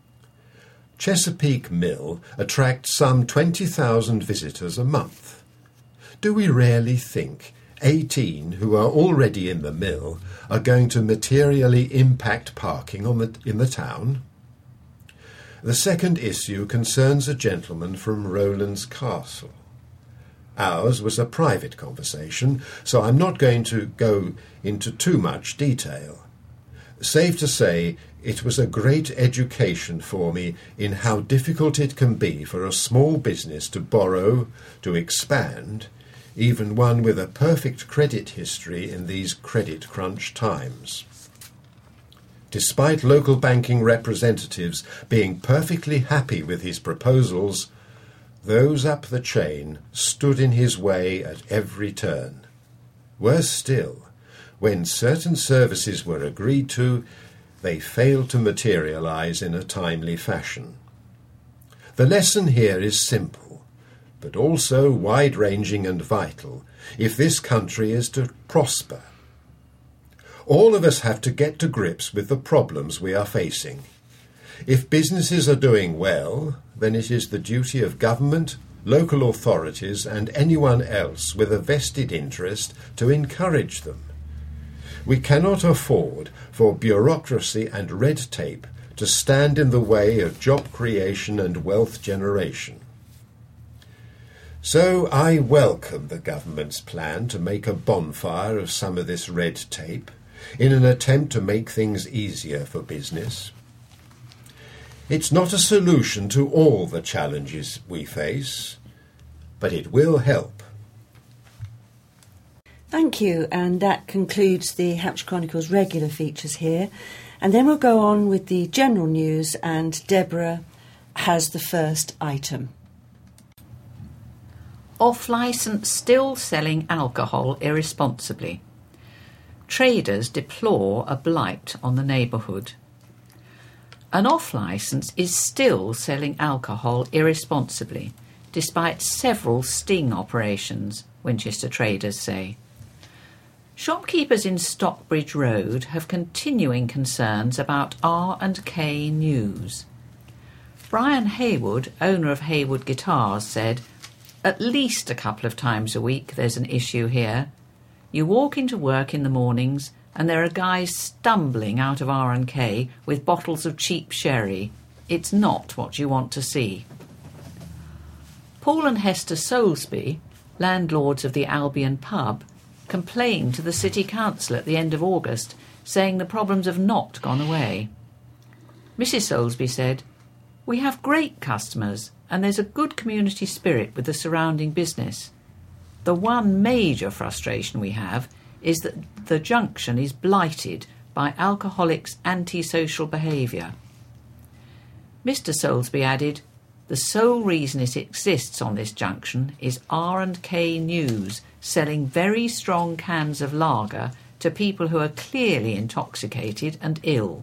Chesapeake Mill attracts some twenty thousand visitors a month. Do we really think eighteen who are already in the mill are going to materially impact parking on the, in the town? The second issue concerns a gentleman from Rowlands Castle. Ours was a private conversation, so I'm not going to go into too much detail. Safe to say, It was a great education for me in how difficult it can be for a small business to borrow, to expand, even one with a perfect credit history in these credit crunch times. Despite local banking representatives being perfectly happy with his proposals, those up the chain stood in his way at every turn. Worse still, when certain services were agreed to, they failed to materialise in a timely fashion. The lesson here is simple, but also wide-ranging and vital, if this country is to prosper. All of us have to get to grips with the problems we are facing. If businesses are doing well, then it is the duty of government, local authorities and anyone else with a vested interest to encourage them. We cannot afford for bureaucracy and red tape to stand in the way of job creation and wealth generation. So I welcome the government's plan to make a bonfire of some of this red tape in an attempt to make things easier for business. It's not a solution to all the challenges we face, but it will help. Thank you, and that concludes the Hampshire Chronicle's regular features here. And then we'll go on with the general news, and Deborah has the first item. Off-licence still selling alcohol irresponsibly. Traders deplore a blight on the neighbourhood. An off-licence is still selling alcohol irresponsibly, despite several sting operations, Winchester traders say. Shopkeepers in Stockbridge Road have continuing concerns about R and K News. Brian Haywood, owner of Haywood Guitars, said, "At least a couple of times a week there's an issue here. You walk into work in the mornings and there are guys stumbling out of R and K with bottles of cheap sherry. It's not what you want to see." Paul and Hester Soulsby, landlords of the Albion pub, complained to the City Council at the end of August, saying the problems have not gone away. Missus Soulsby said, "We have great customers and there's a good community spirit with the surrounding business. The one major frustration we have is that the junction is blighted by alcoholics' antisocial behaviour." Mister Soulsby added, "The sole reason it exists on this junction is R and K News selling very strong cans of lager to people who are clearly intoxicated and ill."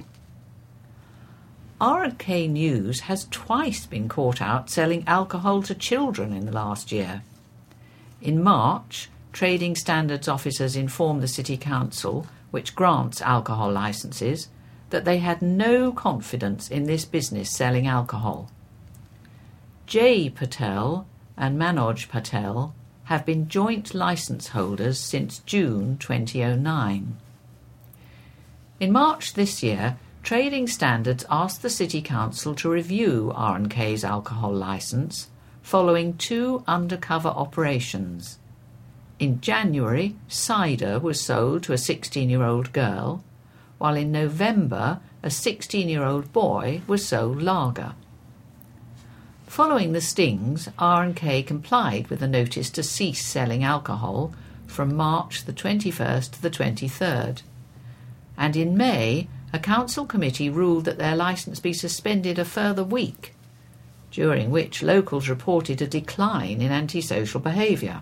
R and K News has twice been caught out selling alcohol to children in the last year. In March, Trading Standards officers informed the City Council, which grants alcohol licences, that they had no confidence in this business selling alcohol. Jay Patel and Manoj Patel have been joint licence holders since June twenty oh nine. In March this year, Trading Standards asked the City Council to review R and K's alcohol licence following two undercover operations. In January, cider was sold to a sixteen-year-old girl, while in November a sixteen-year-old boy was sold lager. Following the stings, R and K complied with a notice to cease selling alcohol from March the twenty-first to the twenty-third. And in May, a council committee ruled that their licence be suspended a further week, during which locals reported a decline in antisocial behaviour.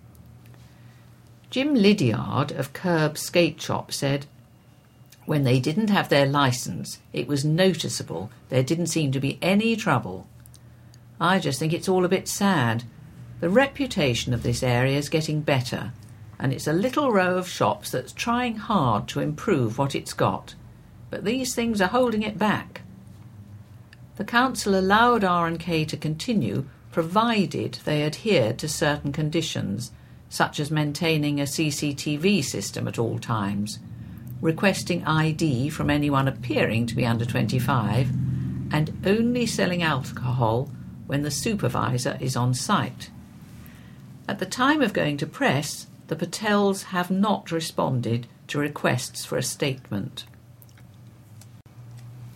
Jim Lydiard of Curb Skate Shop said, "When they didn't have their licence, it was noticeable there didn't seem to be any trouble. I just think it's all a bit sad. The reputation of this area is getting better, and it's a little row of shops that's trying hard to improve what it's got, but these things are holding it back." The council allowed R and K to continue, provided they adhered to certain conditions, such as maintaining a C C T V system at all times, requesting I D from anyone appearing to be under twenty-five, and only selling alcohol when the supervisor is on site. At the time of going to press, the Patels have not responded to requests for a statement.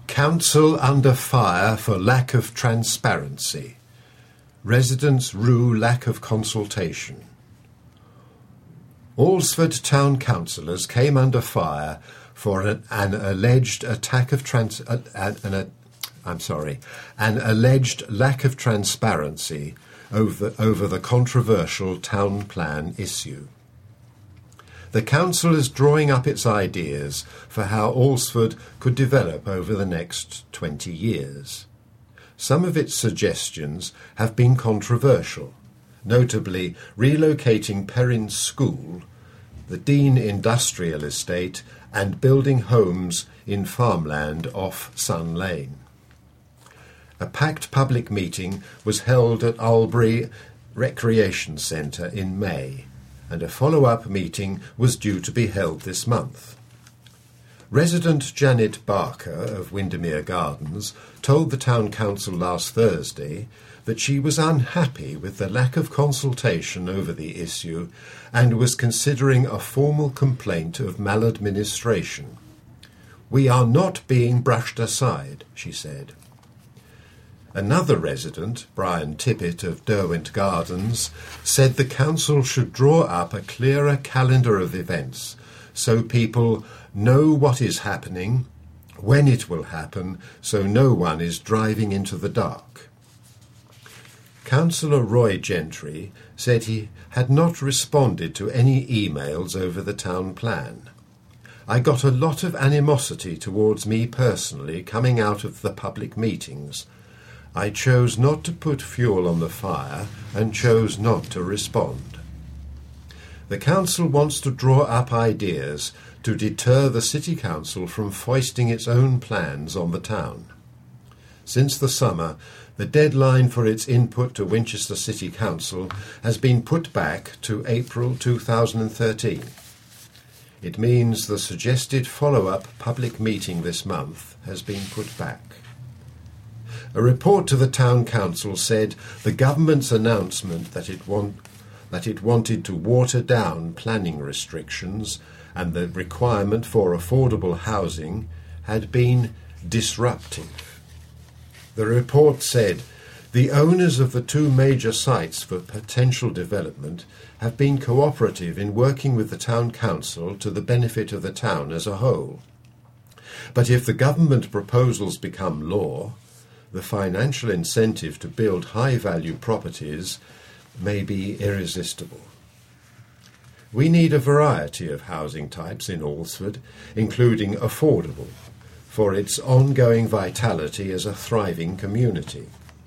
Council under fire for lack of transparency. Residents rue lack of consultation. Alresford town councillors came under fire for an, an alleged attack of trans. Uh, an, an, I'm sorry, an alleged lack of transparency over over the controversial town plan issue. The council is drawing up its ideas for how Alresford could develop over the next twenty years. Some of its suggestions have been controversial, notably relocating Perrins School, the Dean Industrial Estate, and building homes in farmland off Sun Lane. A packed public meeting was held at Albury Recreation Centre in May, and a follow-up meeting was due to be held this month. Resident Janet Barker of Windermere Gardens told the Town Council last Thursday that she was unhappy with the lack of consultation over the issue and was considering a formal complaint of maladministration. "We are not being brushed aside," she said. Another resident, Brian Tippett of Derwent Gardens, said the council should draw up a clearer calendar of events so people know what is happening, when it will happen, so no one is driving into the dark. Councillor Roy Gentry said he had not responded to any emails over the town plan. "I got a lot of animosity towards me personally coming out of the public meetings. I chose not to put fuel on the fire and chose not to respond." The council wants to draw up ideas to deter the City Council from foisting its own plans on the town. Since the summer, the deadline for its input to Winchester City Council has been put back to April two thousand thirteen. It means the suggested follow-up public meeting this month has been put back. A report to the Town Council said the government's announcement that it, want, that it wanted to water down planning restrictions and the requirement for affordable housing had been disruptive. The report said the owners of the two major sites for potential development have been cooperative in working with the Town Council to the benefit of the town as a whole. But if the government proposals become law, the financial incentive to build high-value properties may be irresistible. We need a variety of housing types in Alresford, including affordable, for its ongoing vitality as a thriving community.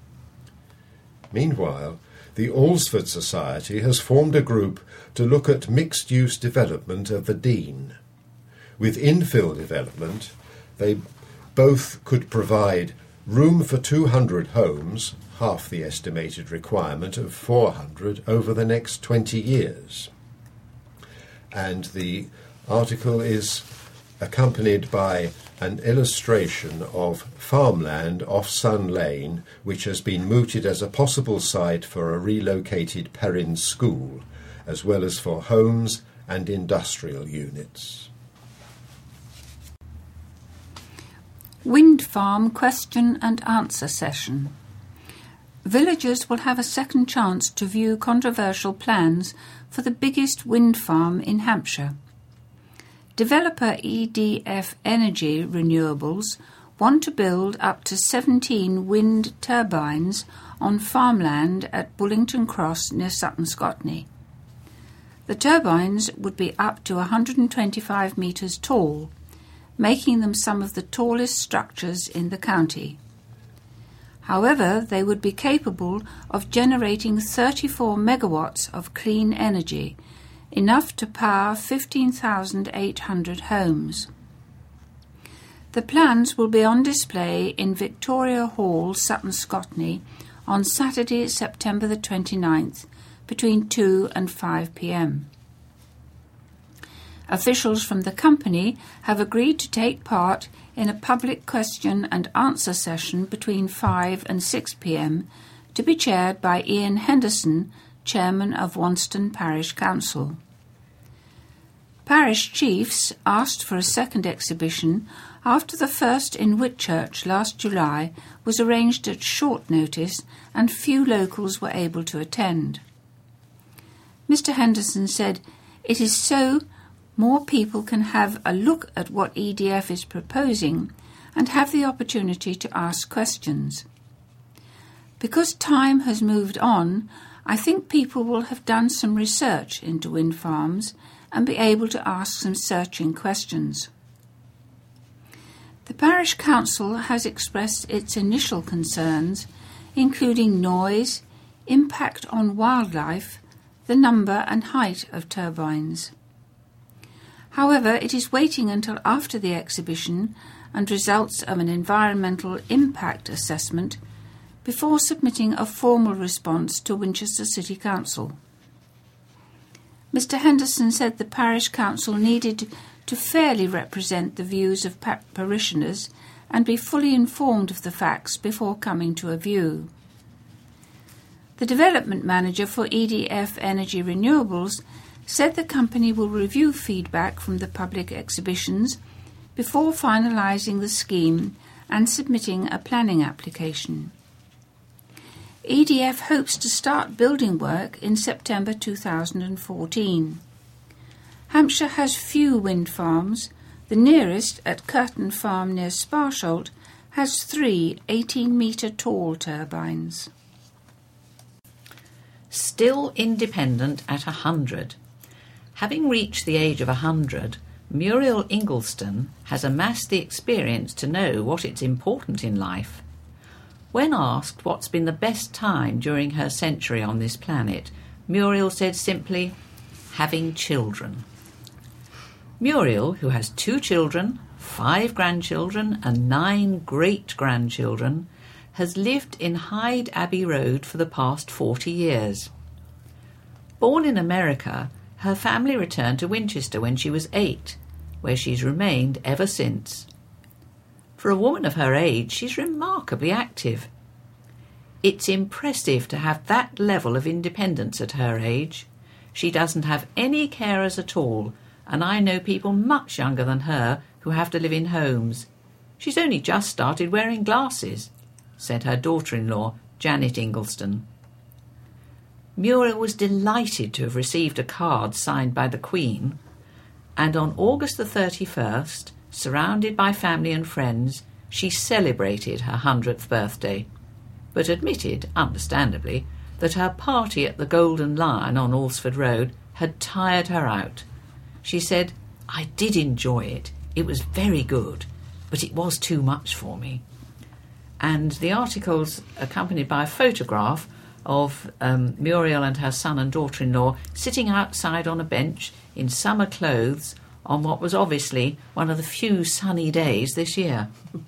Meanwhile, the Alresford Society has formed a group to look at mixed-use development of the Dean. With infill development, they both could provide room for two hundred homes, half the estimated requirement of four hundred over the next twenty years. And the article is accompanied by an illustration of farmland off Sun Lane, which has been mooted as a possible site for a relocated Perrins School, as well as for homes and industrial units. Wind farm question and answer session. Villagers will have a second chance to view controversial plans for the biggest wind farm in Hampshire. Developer E D F Energy Renewables want to build up to seventeen wind turbines on farmland at Bullington Cross near Sutton Scotney. The turbines would be up to one hundred twenty-five metres tall, making them some of the tallest structures in the county. However, they would be capable of generating thirty-four megawatts of clean energy, enough to power fifteen thousand eight hundred homes. The plans will be on display in Victoria Hall, Sutton Scotney, on Saturday, September the twenty-ninth, between two and five p m. Officials from the company have agreed to take part in a public question and answer session between five and six p m to be chaired by Ian Henderson, Chairman of Wonston Parish Council. Parish chiefs asked for a second exhibition after the first in Whitchurch last July was arranged at short notice and few locals were able to attend. Mister Henderson said, "It is so more people can have a look at what E D F is proposing and have the opportunity to ask questions. Because time has moved on, I think people will have done some research into wind farms and be able to ask some searching questions." The Parish Council has expressed its initial concerns, including noise, impact on wildlife, the number and height of turbines. However, it is waiting until after the exhibition and results of an environmental impact assessment before submitting a formal response to Winchester City Council. Mister Henderson said the Parish Council needed to fairly represent the views of pa- parishioners and be fully informed of the facts before coming to a view. The development manager for E D F Energy Renewables said the company will review feedback from the public exhibitions before finalising the scheme and submitting a planning application. E D F hopes to start building work in September two thousand fourteen. Hampshire has few wind farms. The nearest, at Curtin Farm near Sparsholt, has three eighteen-metre tall turbines. Still independent at a hundred. Having reached the age of a hundred, Muriel Ingleston has amassed the experience to know what is important in life. When asked what's been the best time during her century on this planet, Muriel said simply, having children. Muriel, who has two children, five grandchildren and nine great-grandchildren, has lived in Hyde Abbey Road for the past forty years. Born in America, her family returned to Winchester when she was eight, where she's remained ever since. For a woman of her age, she's remarkably active. It's impressive to have that level of independence at her age. She doesn't have any carers at all, and I know people much younger than her who have to live in homes. She's only just started wearing glasses, said her daughter-in-law, Janet Ingleston. Muriel was delighted to have received a card signed by the Queen, and on August the thirty-first, surrounded by family and friends, she celebrated her hundredth birthday, but admitted, understandably, that her party at the Golden Lion on Alresford Road had tired her out. She said, "I did enjoy it. It was very good, but it was too much for me." And the article's accompanied by a photograph of um, Muriel and her son and daughter-in-law sitting outside on a bench in summer clothes on what was obviously one of the few sunny days this year.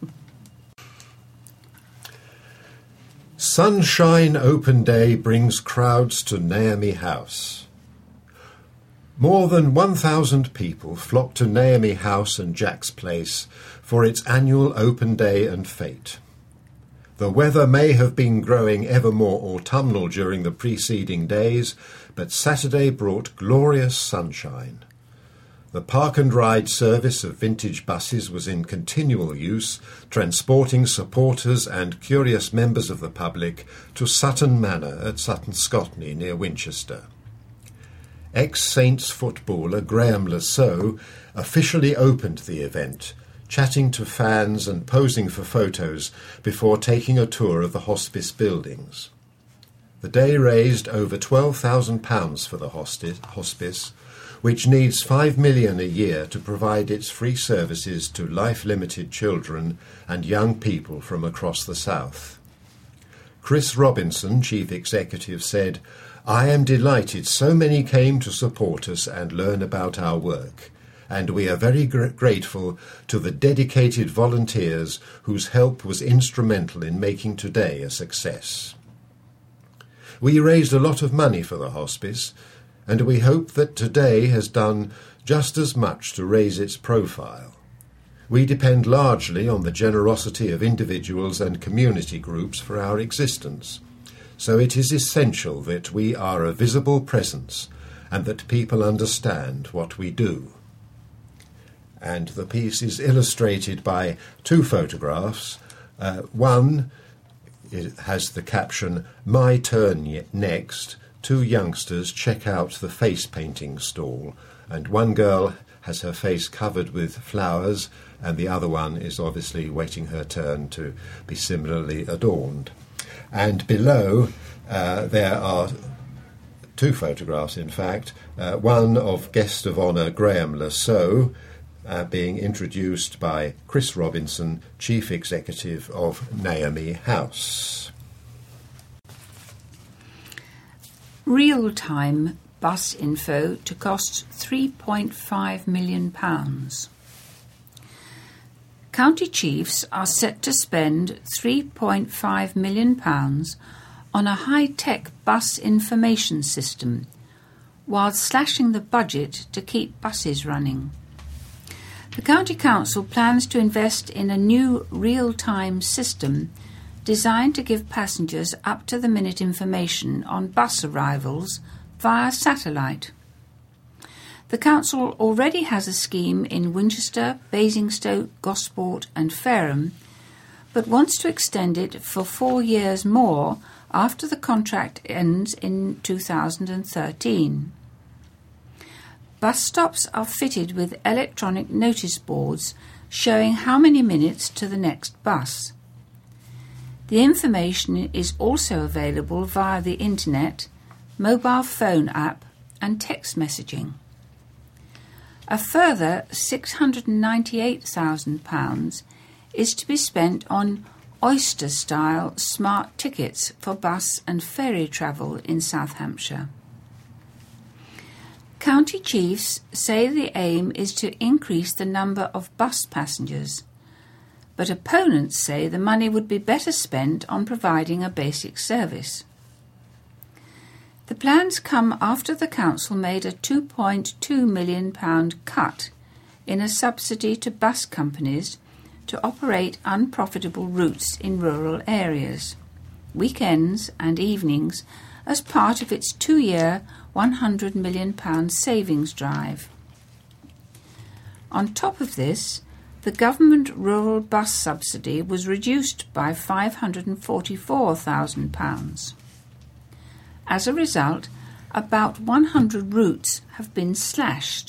Sunshine Open Day brings crowds to Naomi House. More than one thousand people flock to Naomi House and Jack's Place for its annual Open Day and Fete. The weather may have been growing ever more autumnal during the preceding days, but Saturday brought glorious sunshine. The park and ride service of vintage buses was in continual use, transporting supporters and curious members of the public to Sutton Manor at Sutton Scotney near Winchester. Ex-Saints footballer Graham Lasso officially opened the event, chatting to fans and posing for photos before taking a tour of the hospice buildings. The day raised over twelve thousand pounds for the hospice, which needs five million pounds a year to provide its free services to life-limited children and young people from across the south. Chris Robinson, Chief Executive, said, "I am delighted so many came to support us and learn about our work, and we are very gr- grateful to the dedicated volunteers whose help was instrumental in making today a success. We raised a lot of money for the hospice, and we hope that today has done just as much to raise its profile. We depend largely on the generosity of individuals and community groups for our existence, so it is essential that we are a visible presence and that people understand what we do." and the piece is illustrated by two photographs. Uh, one it has the caption, "My turn yet next. Two youngsters check out the face painting stall," and one girl has her face covered with flowers, and the other one is obviously waiting her turn to be similarly adorned. And below uh, there are two photographs, in fact, uh, one of guest of honour Graham Lasseau, uh, being introduced by Chris Robinson, Chief Executive of Naomi House. Real-time bus info to cost three point five million pounds. County chiefs are set to spend three point five million pounds on a high-tech bus information system, while slashing the budget to keep buses running. The County Council plans to invest in a new real-time system designed to give passengers up-to-the-minute information on bus arrivals via satellite. The Council already has a scheme in Winchester, Basingstoke, Gosport and Fareham, but wants to extend it for four years more after the contract ends in two thousand thirteen. Bus stops are fitted with electronic notice boards showing how many minutes to the next bus. The information is also available via the internet, mobile phone app and text messaging. A further six hundred ninety-eight thousand pounds is to be spent on Oyster-style smart tickets for bus and ferry travel in South Hampshire. County chiefs say the aim is to increase the number of bus passengers, but opponents say the money would be better spent on providing a basic service. The plans come after the council made a two point two million pounds cut in a subsidy to bus companies to operate unprofitable routes in rural areas, weekends and evenings, as part of its two-year one hundred million pounds savings drive. On top of this, the government rural bus subsidy was reduced by five hundred forty-four thousand pounds. As a result, about one hundred routes have been slashed.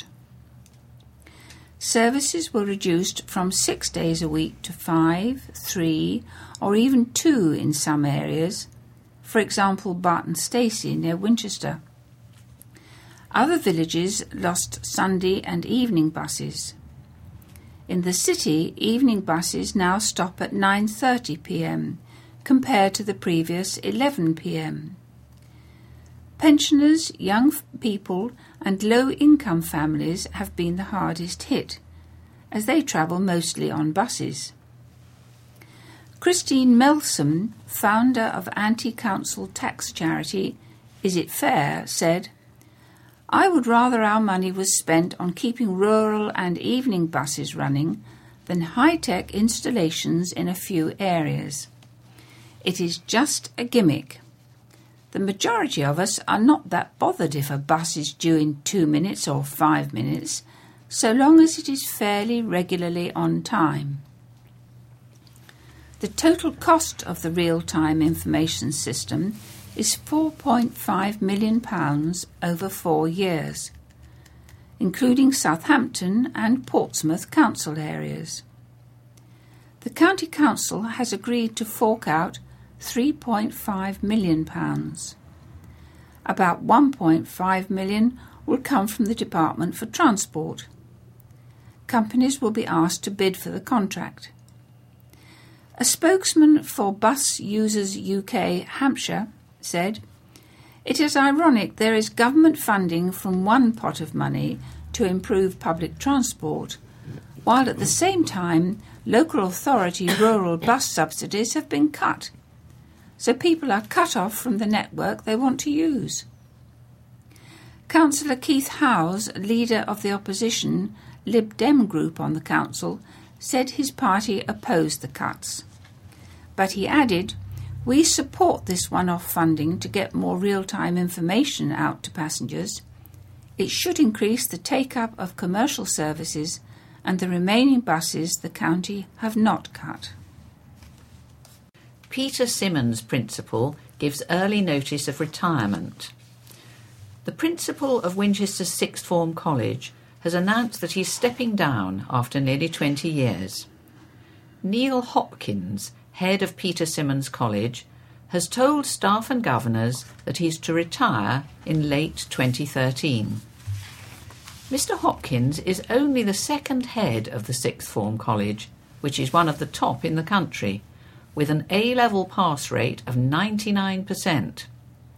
Services were reduced from six days a week to five, three, or even two in some areas, for example Barton Stacey near Winchester. Other villages lost Sunday and evening buses. In the city, evening buses now stop at nine thirty p m, compared to the previous eleven p m. Pensioners, young people and low-income families have been the hardest hit, as they travel mostly on buses. Christine Melsom, founder of anti-council tax charity Is It Fair, said, "I would rather our money was spent on keeping rural and evening buses running than high-tech installations in a few areas. It is just a gimmick. The majority of us are not that bothered if a bus is due in two minutes or five minutes, so long as it is fairly regularly on time." The total cost of the real-time information system is four point five million pounds over four years, including Southampton and Portsmouth council areas. The County Council has agreed to fork out three point five million pounds. About one point five million pounds will come from the Department for Transport. Companies will be asked to bid for the contract. A spokesman for Bus Users U K Hampshire said, "It is ironic there is government funding from one pot of money to improve public transport, while at the same time local authority rural bus subsidies have been cut. So people are cut off from the network they want to use." Councillor Keith Howes, leader of the opposition Lib Dem group on the council, said his party opposed the cuts. But he added, "We support this one-off funding to get more real-time information out to passengers. It should increase the take-up of commercial services and the remaining buses the county have not cut. Peter Simmons Principal gives early notice of retirement. The principal of Winchester Sixth Form College has announced that he's stepping down after nearly twenty years. Neil Hopkins, head of Peter Simmons College, has told staff and governors that he's to retire in late twenty thirteen. Mister Hopkins is only the second head of the Sixth Form College, which is one of the top in the country, with an A-level pass rate of ninety-nine percent.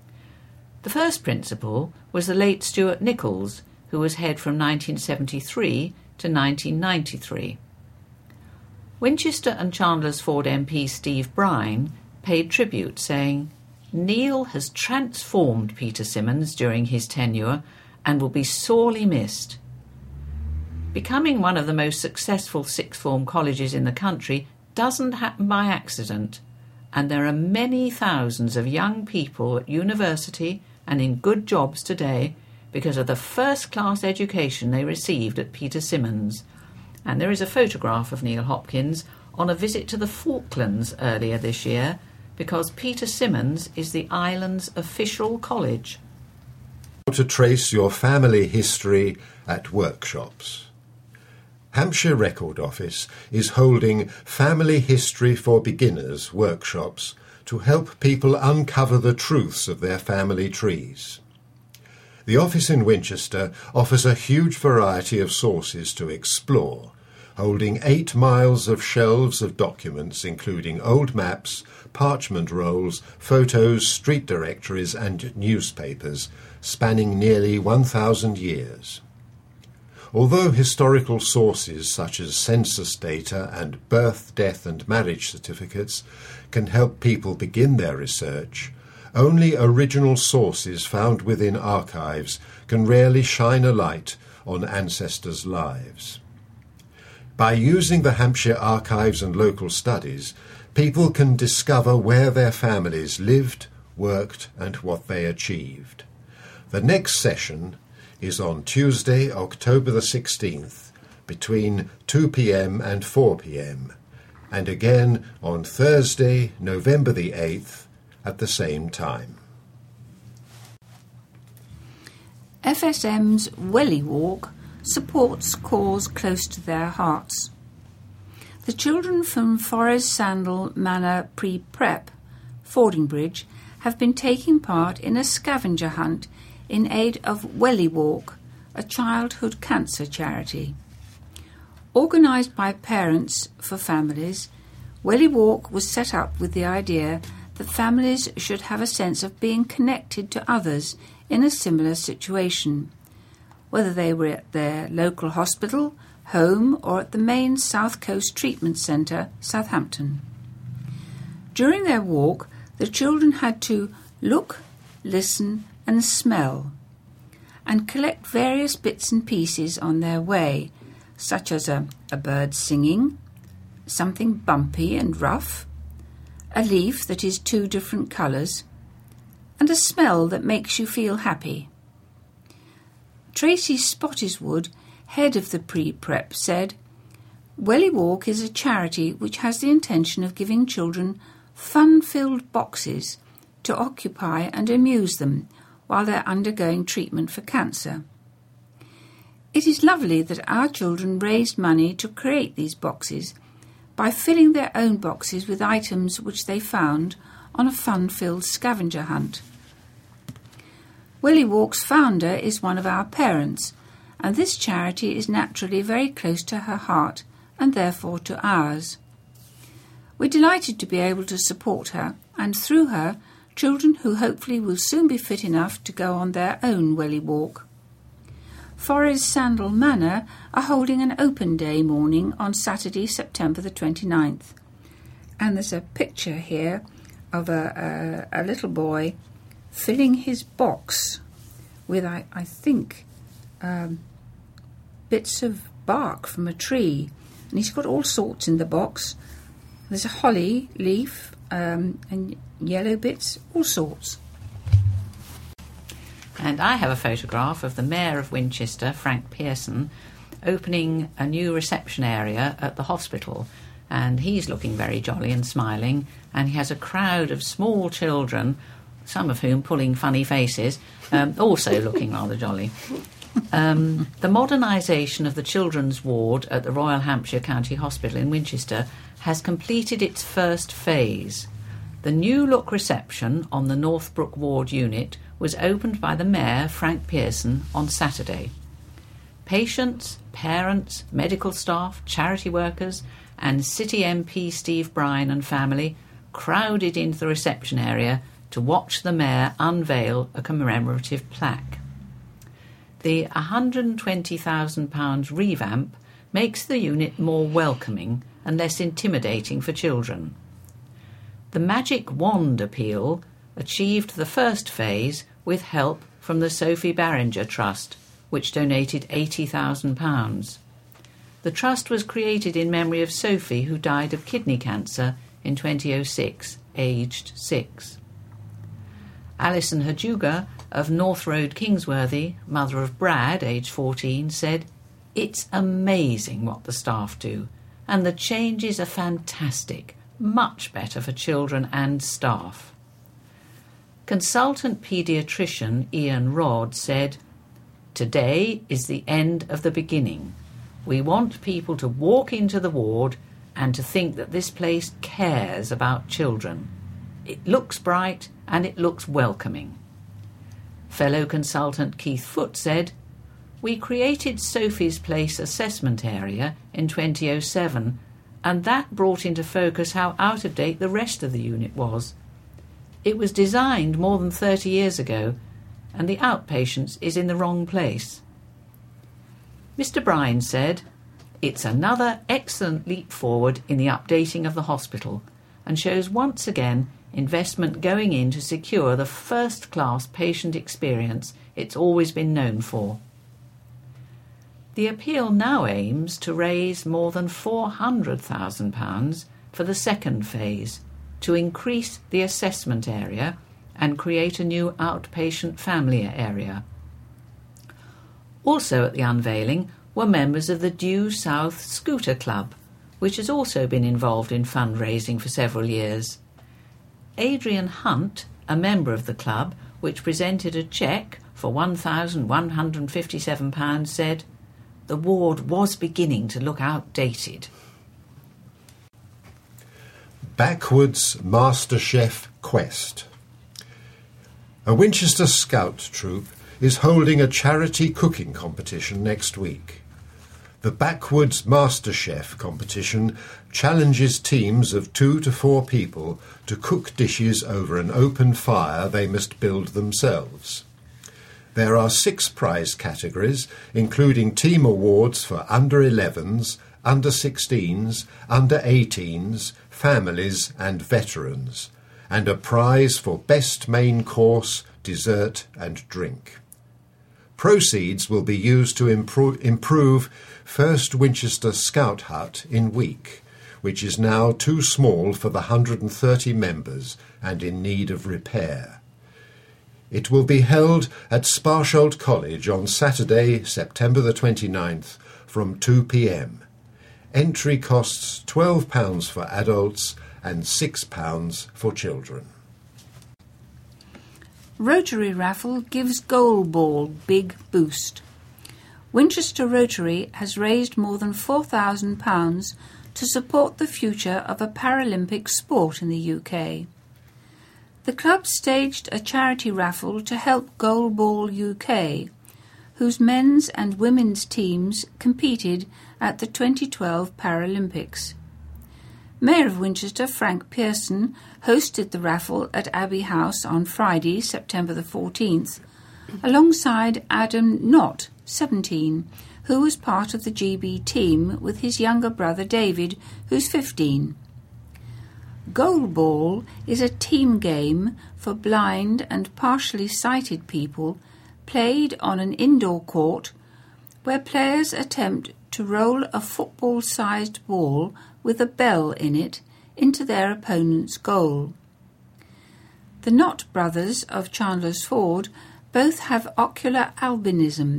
The first principal was the late Stuart Nichols, who was head from nineteen seventy-three to nineteen ninety-three. Winchester and Chandlersford M P Steve Brine paid tribute, saying, "Neil has transformed Peter Simmons during his tenure and will be sorely missed." Becoming one of the most successful sixth form colleges in the country doesn't happen by accident, and there are many thousands of young people at university and in good jobs today because of the first-class education they received at Peter Simmons. And there is a photograph of Neil Hopkins on a visit to the Falklands earlier this year, because Peter Simmons is the island's official college. To trace your family history at workshops. Hampshire Record Office is holding Family History for Beginners workshops to help people uncover the truths of their family trees. The office in Winchester offers a huge variety of sources to explore, holding eight miles of shelves of documents including old maps, parchment rolls, photos, street directories and newspapers spanning nearly one thousand years. Although historical sources such as census data and birth, death and marriage certificates can help people begin their research, only original sources found within archives can rarely shine a light on ancestors' lives. By using the Hampshire Archives and Local Studies, people can discover where their families lived, worked and what they achieved. The next session is on Tuesday, October the sixteenth, between two p m and four p m, and again on Thursday, November the eighth, at the same time. F S M's Welly Walk supports cause close to their hearts. The children from Forres Sandal Manor Pre-Prep, Fordingbridge, have been taking part in a scavenger hunt in aid of Welly Walk, a childhood cancer charity. Organised by Parents for Families, Welly Walk was set up with the idea that families should have a sense of being connected to others in a similar situation, whether they were at their local hospital, home or at the main South Coast Treatment Centre, Southampton. During their walk, the children had to look, listen and smell, and collect various bits and pieces on their way, such as a, a bird singing, something bumpy and rough, a leaf that is two different colours, and a smell that makes you feel happy. Tracy Spottiswoode, head of the Pre-Prep, said, "Welly Walk is a charity which has the intention of giving children fun-filled boxes to occupy and amuse them while they're undergoing treatment for cancer. It is lovely that our children raised money to create these boxes by filling their own boxes with items which they found on a fun-filled scavenger hunt. Welly Walk's founder is one of our parents, and this charity is naturally very close to her heart and therefore to ours. We're delighted to be able to support her, and through her, children who hopefully will soon be fit enough to go on their own Welly Walk. Forres Sandal Manor are holding an open day morning on Saturday, September the twenty-ninth. And there's a picture here of a, a, a little boy filling his box with, I, I think, um, bits of bark from a tree. And he's got all sorts in the box. There's a holly leaf um, and yellow bits, all sorts. And I have a photograph of the Mayor of Winchester, Frank Pearson, opening a new reception area at the hospital, and he's looking very jolly and smiling, and he has a crowd of small children, some of whom pulling funny faces, um, also looking rather jolly. Um, the modernisation of the children's ward at the Royal Hampshire County Hospital in Winchester has completed its first phase. The new-look reception on the Northbrook Ward unit was opened by the Mayor, Frank Pearson, on Saturday. Patients, parents, medical staff, charity workers and City M P Steve Bryan and family crowded into the reception area to watch the Mayor unveil a commemorative plaque. The one hundred twenty thousand pounds revamp makes the unit more welcoming and less intimidating for children. The Magic Wand appeal achieved the first phase with help from the Sophie Barringer Trust, which donated eighty thousand pounds. The trust was created in memory of Sophie, who died of kidney cancer in twenty oh six, aged six. Alison Hajuga of North Road, Kingsworthy, mother of Brad, aged fourteen, said, "It's amazing what the staff do, and the changes are fantastic, much better for children and staff." Consultant paediatrician Ian Rodd said, "Today is the end of the beginning. We want people to walk into the ward and to think that this place cares about children. It looks bright and it looks welcoming." Fellow consultant Keith Foote said, "We created Sophie's Place assessment area in twenty oh seven, and that brought into focus how out of date the rest of the unit was. It was designed more than thirty years ago, and the outpatients is in the wrong place." Mister Bryan said, "It's another excellent leap forward in the updating of the hospital, and shows once again investment going in to secure the first-class patient experience it's always been known for." The appeal now aims to raise more than four hundred thousand pounds for the second phase, to increase the assessment area and create a new outpatient family area. Also at the unveiling were members of the Due South Scooter Club, which has also been involved in fundraising for several years. Adrian Hunt, a member of the club, which presented a cheque for one thousand one hundred fifty-seven pounds, said, "The ward was beginning to look outdated." Backwoods MasterChef Quest. A Winchester Scout troop is holding a charity cooking competition next week. The Backwoods MasterChef competition challenges teams of two to four people to cook dishes over an open fire they must build themselves. There are six prize categories, including team awards for under elevens, under sixteens, under eighteens, families and veterans, and a prize for best main course, dessert and drink. Proceeds will be used to impro- improve First Winchester Scout Hut in Week, which is now too small for the one hundred thirty members and in need of repair. It will be held at Sparsholt College on Saturday, September the twenty-ninth, from two p m. Entry costs twelve pounds for adults and six pounds for children. Rotary raffle gives goal ball big boost. Winchester Rotary has raised more than four thousand pounds to support the future of a Paralympic sport in the U K. The club staged a charity raffle to help Goal Ball U K, whose men's and women's teams competed at the twenty twelve Paralympics. Mayor of Winchester, Frank Pearson, hosted the raffle at Abbey House on Friday, September the fourteenth, alongside Adam Knott, seventeen, who was part of the G B team with his younger brother David, who's fifteen. Goal Ball is a team game for blind and partially sighted people played on an indoor court where players attempt to roll a football-sized ball with a bell in it into their opponent's goal. The Knott brothers of Chandler's Ford both have ocular albinism,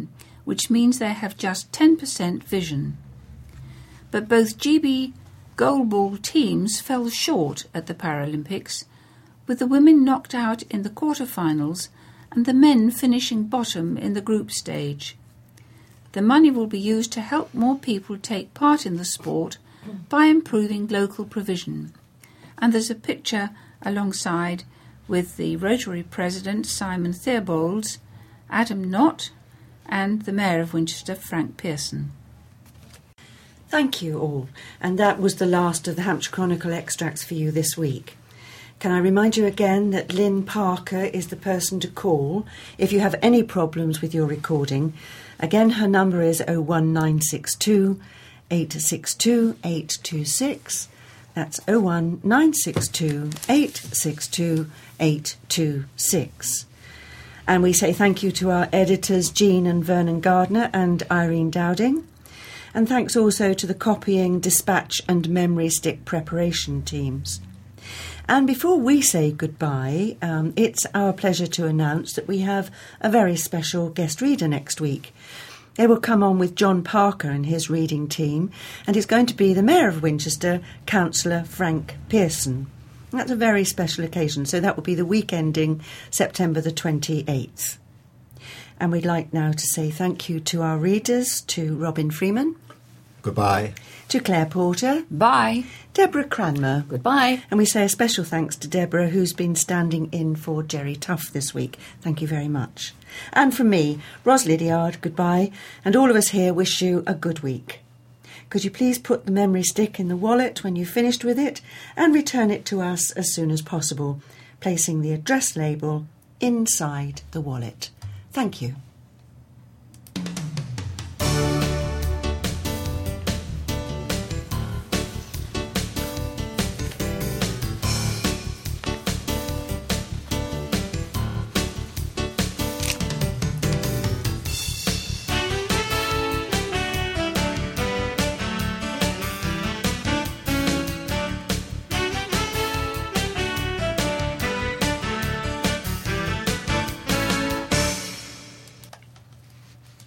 which means they have just ten percent vision. But both G B goalball teams fell short at the Paralympics, with the women knocked out in the quarterfinals and the men finishing bottom in the group stage. The money will be used to help more people take part in the sport by improving local provision. And there's a picture alongside with the Rotary President Simon Theobalds, Adam Knott and the Mayor of Winchester, Frank Pearson. Thank you all, and that was the last of the Hampshire Chronicle extracts for you this week. Can I remind you again that Lynn Parker is the person to call if you have any problems with your recording. Again, her number is oh one nine six two, eight six two, eight two six. That's oh one nine six two, eight six two, eight two six. And we say thank you to our editors Jean and Vernon Gardner and Irene Dowding. And thanks also to the copying, dispatch and memory stick preparation teams. And before we say goodbye, um, it's our pleasure to announce that we have a very special guest reader next week. They will come on with John Parker and his reading team, and it's going to be the Mayor of Winchester, Councillor Frank Pearson. That's a very special occasion, so that will be the week ending September the twenty-eighth. And we'd like now to say thank you to our readers, to Robin Freeman. Goodbye. To Claire Porter. Bye. Deborah Cranmer. Goodbye. And we say a special thanks to Deborah, who's been standing in for Jerry Tuff this week. Thank you very much. And from me, Ros Lydiard, goodbye. And all of us here wish you a good week. Could you please put the memory stick in the wallet when you've finished with it and return it to us as soon as possible, placing the address label inside the wallet. Thank you.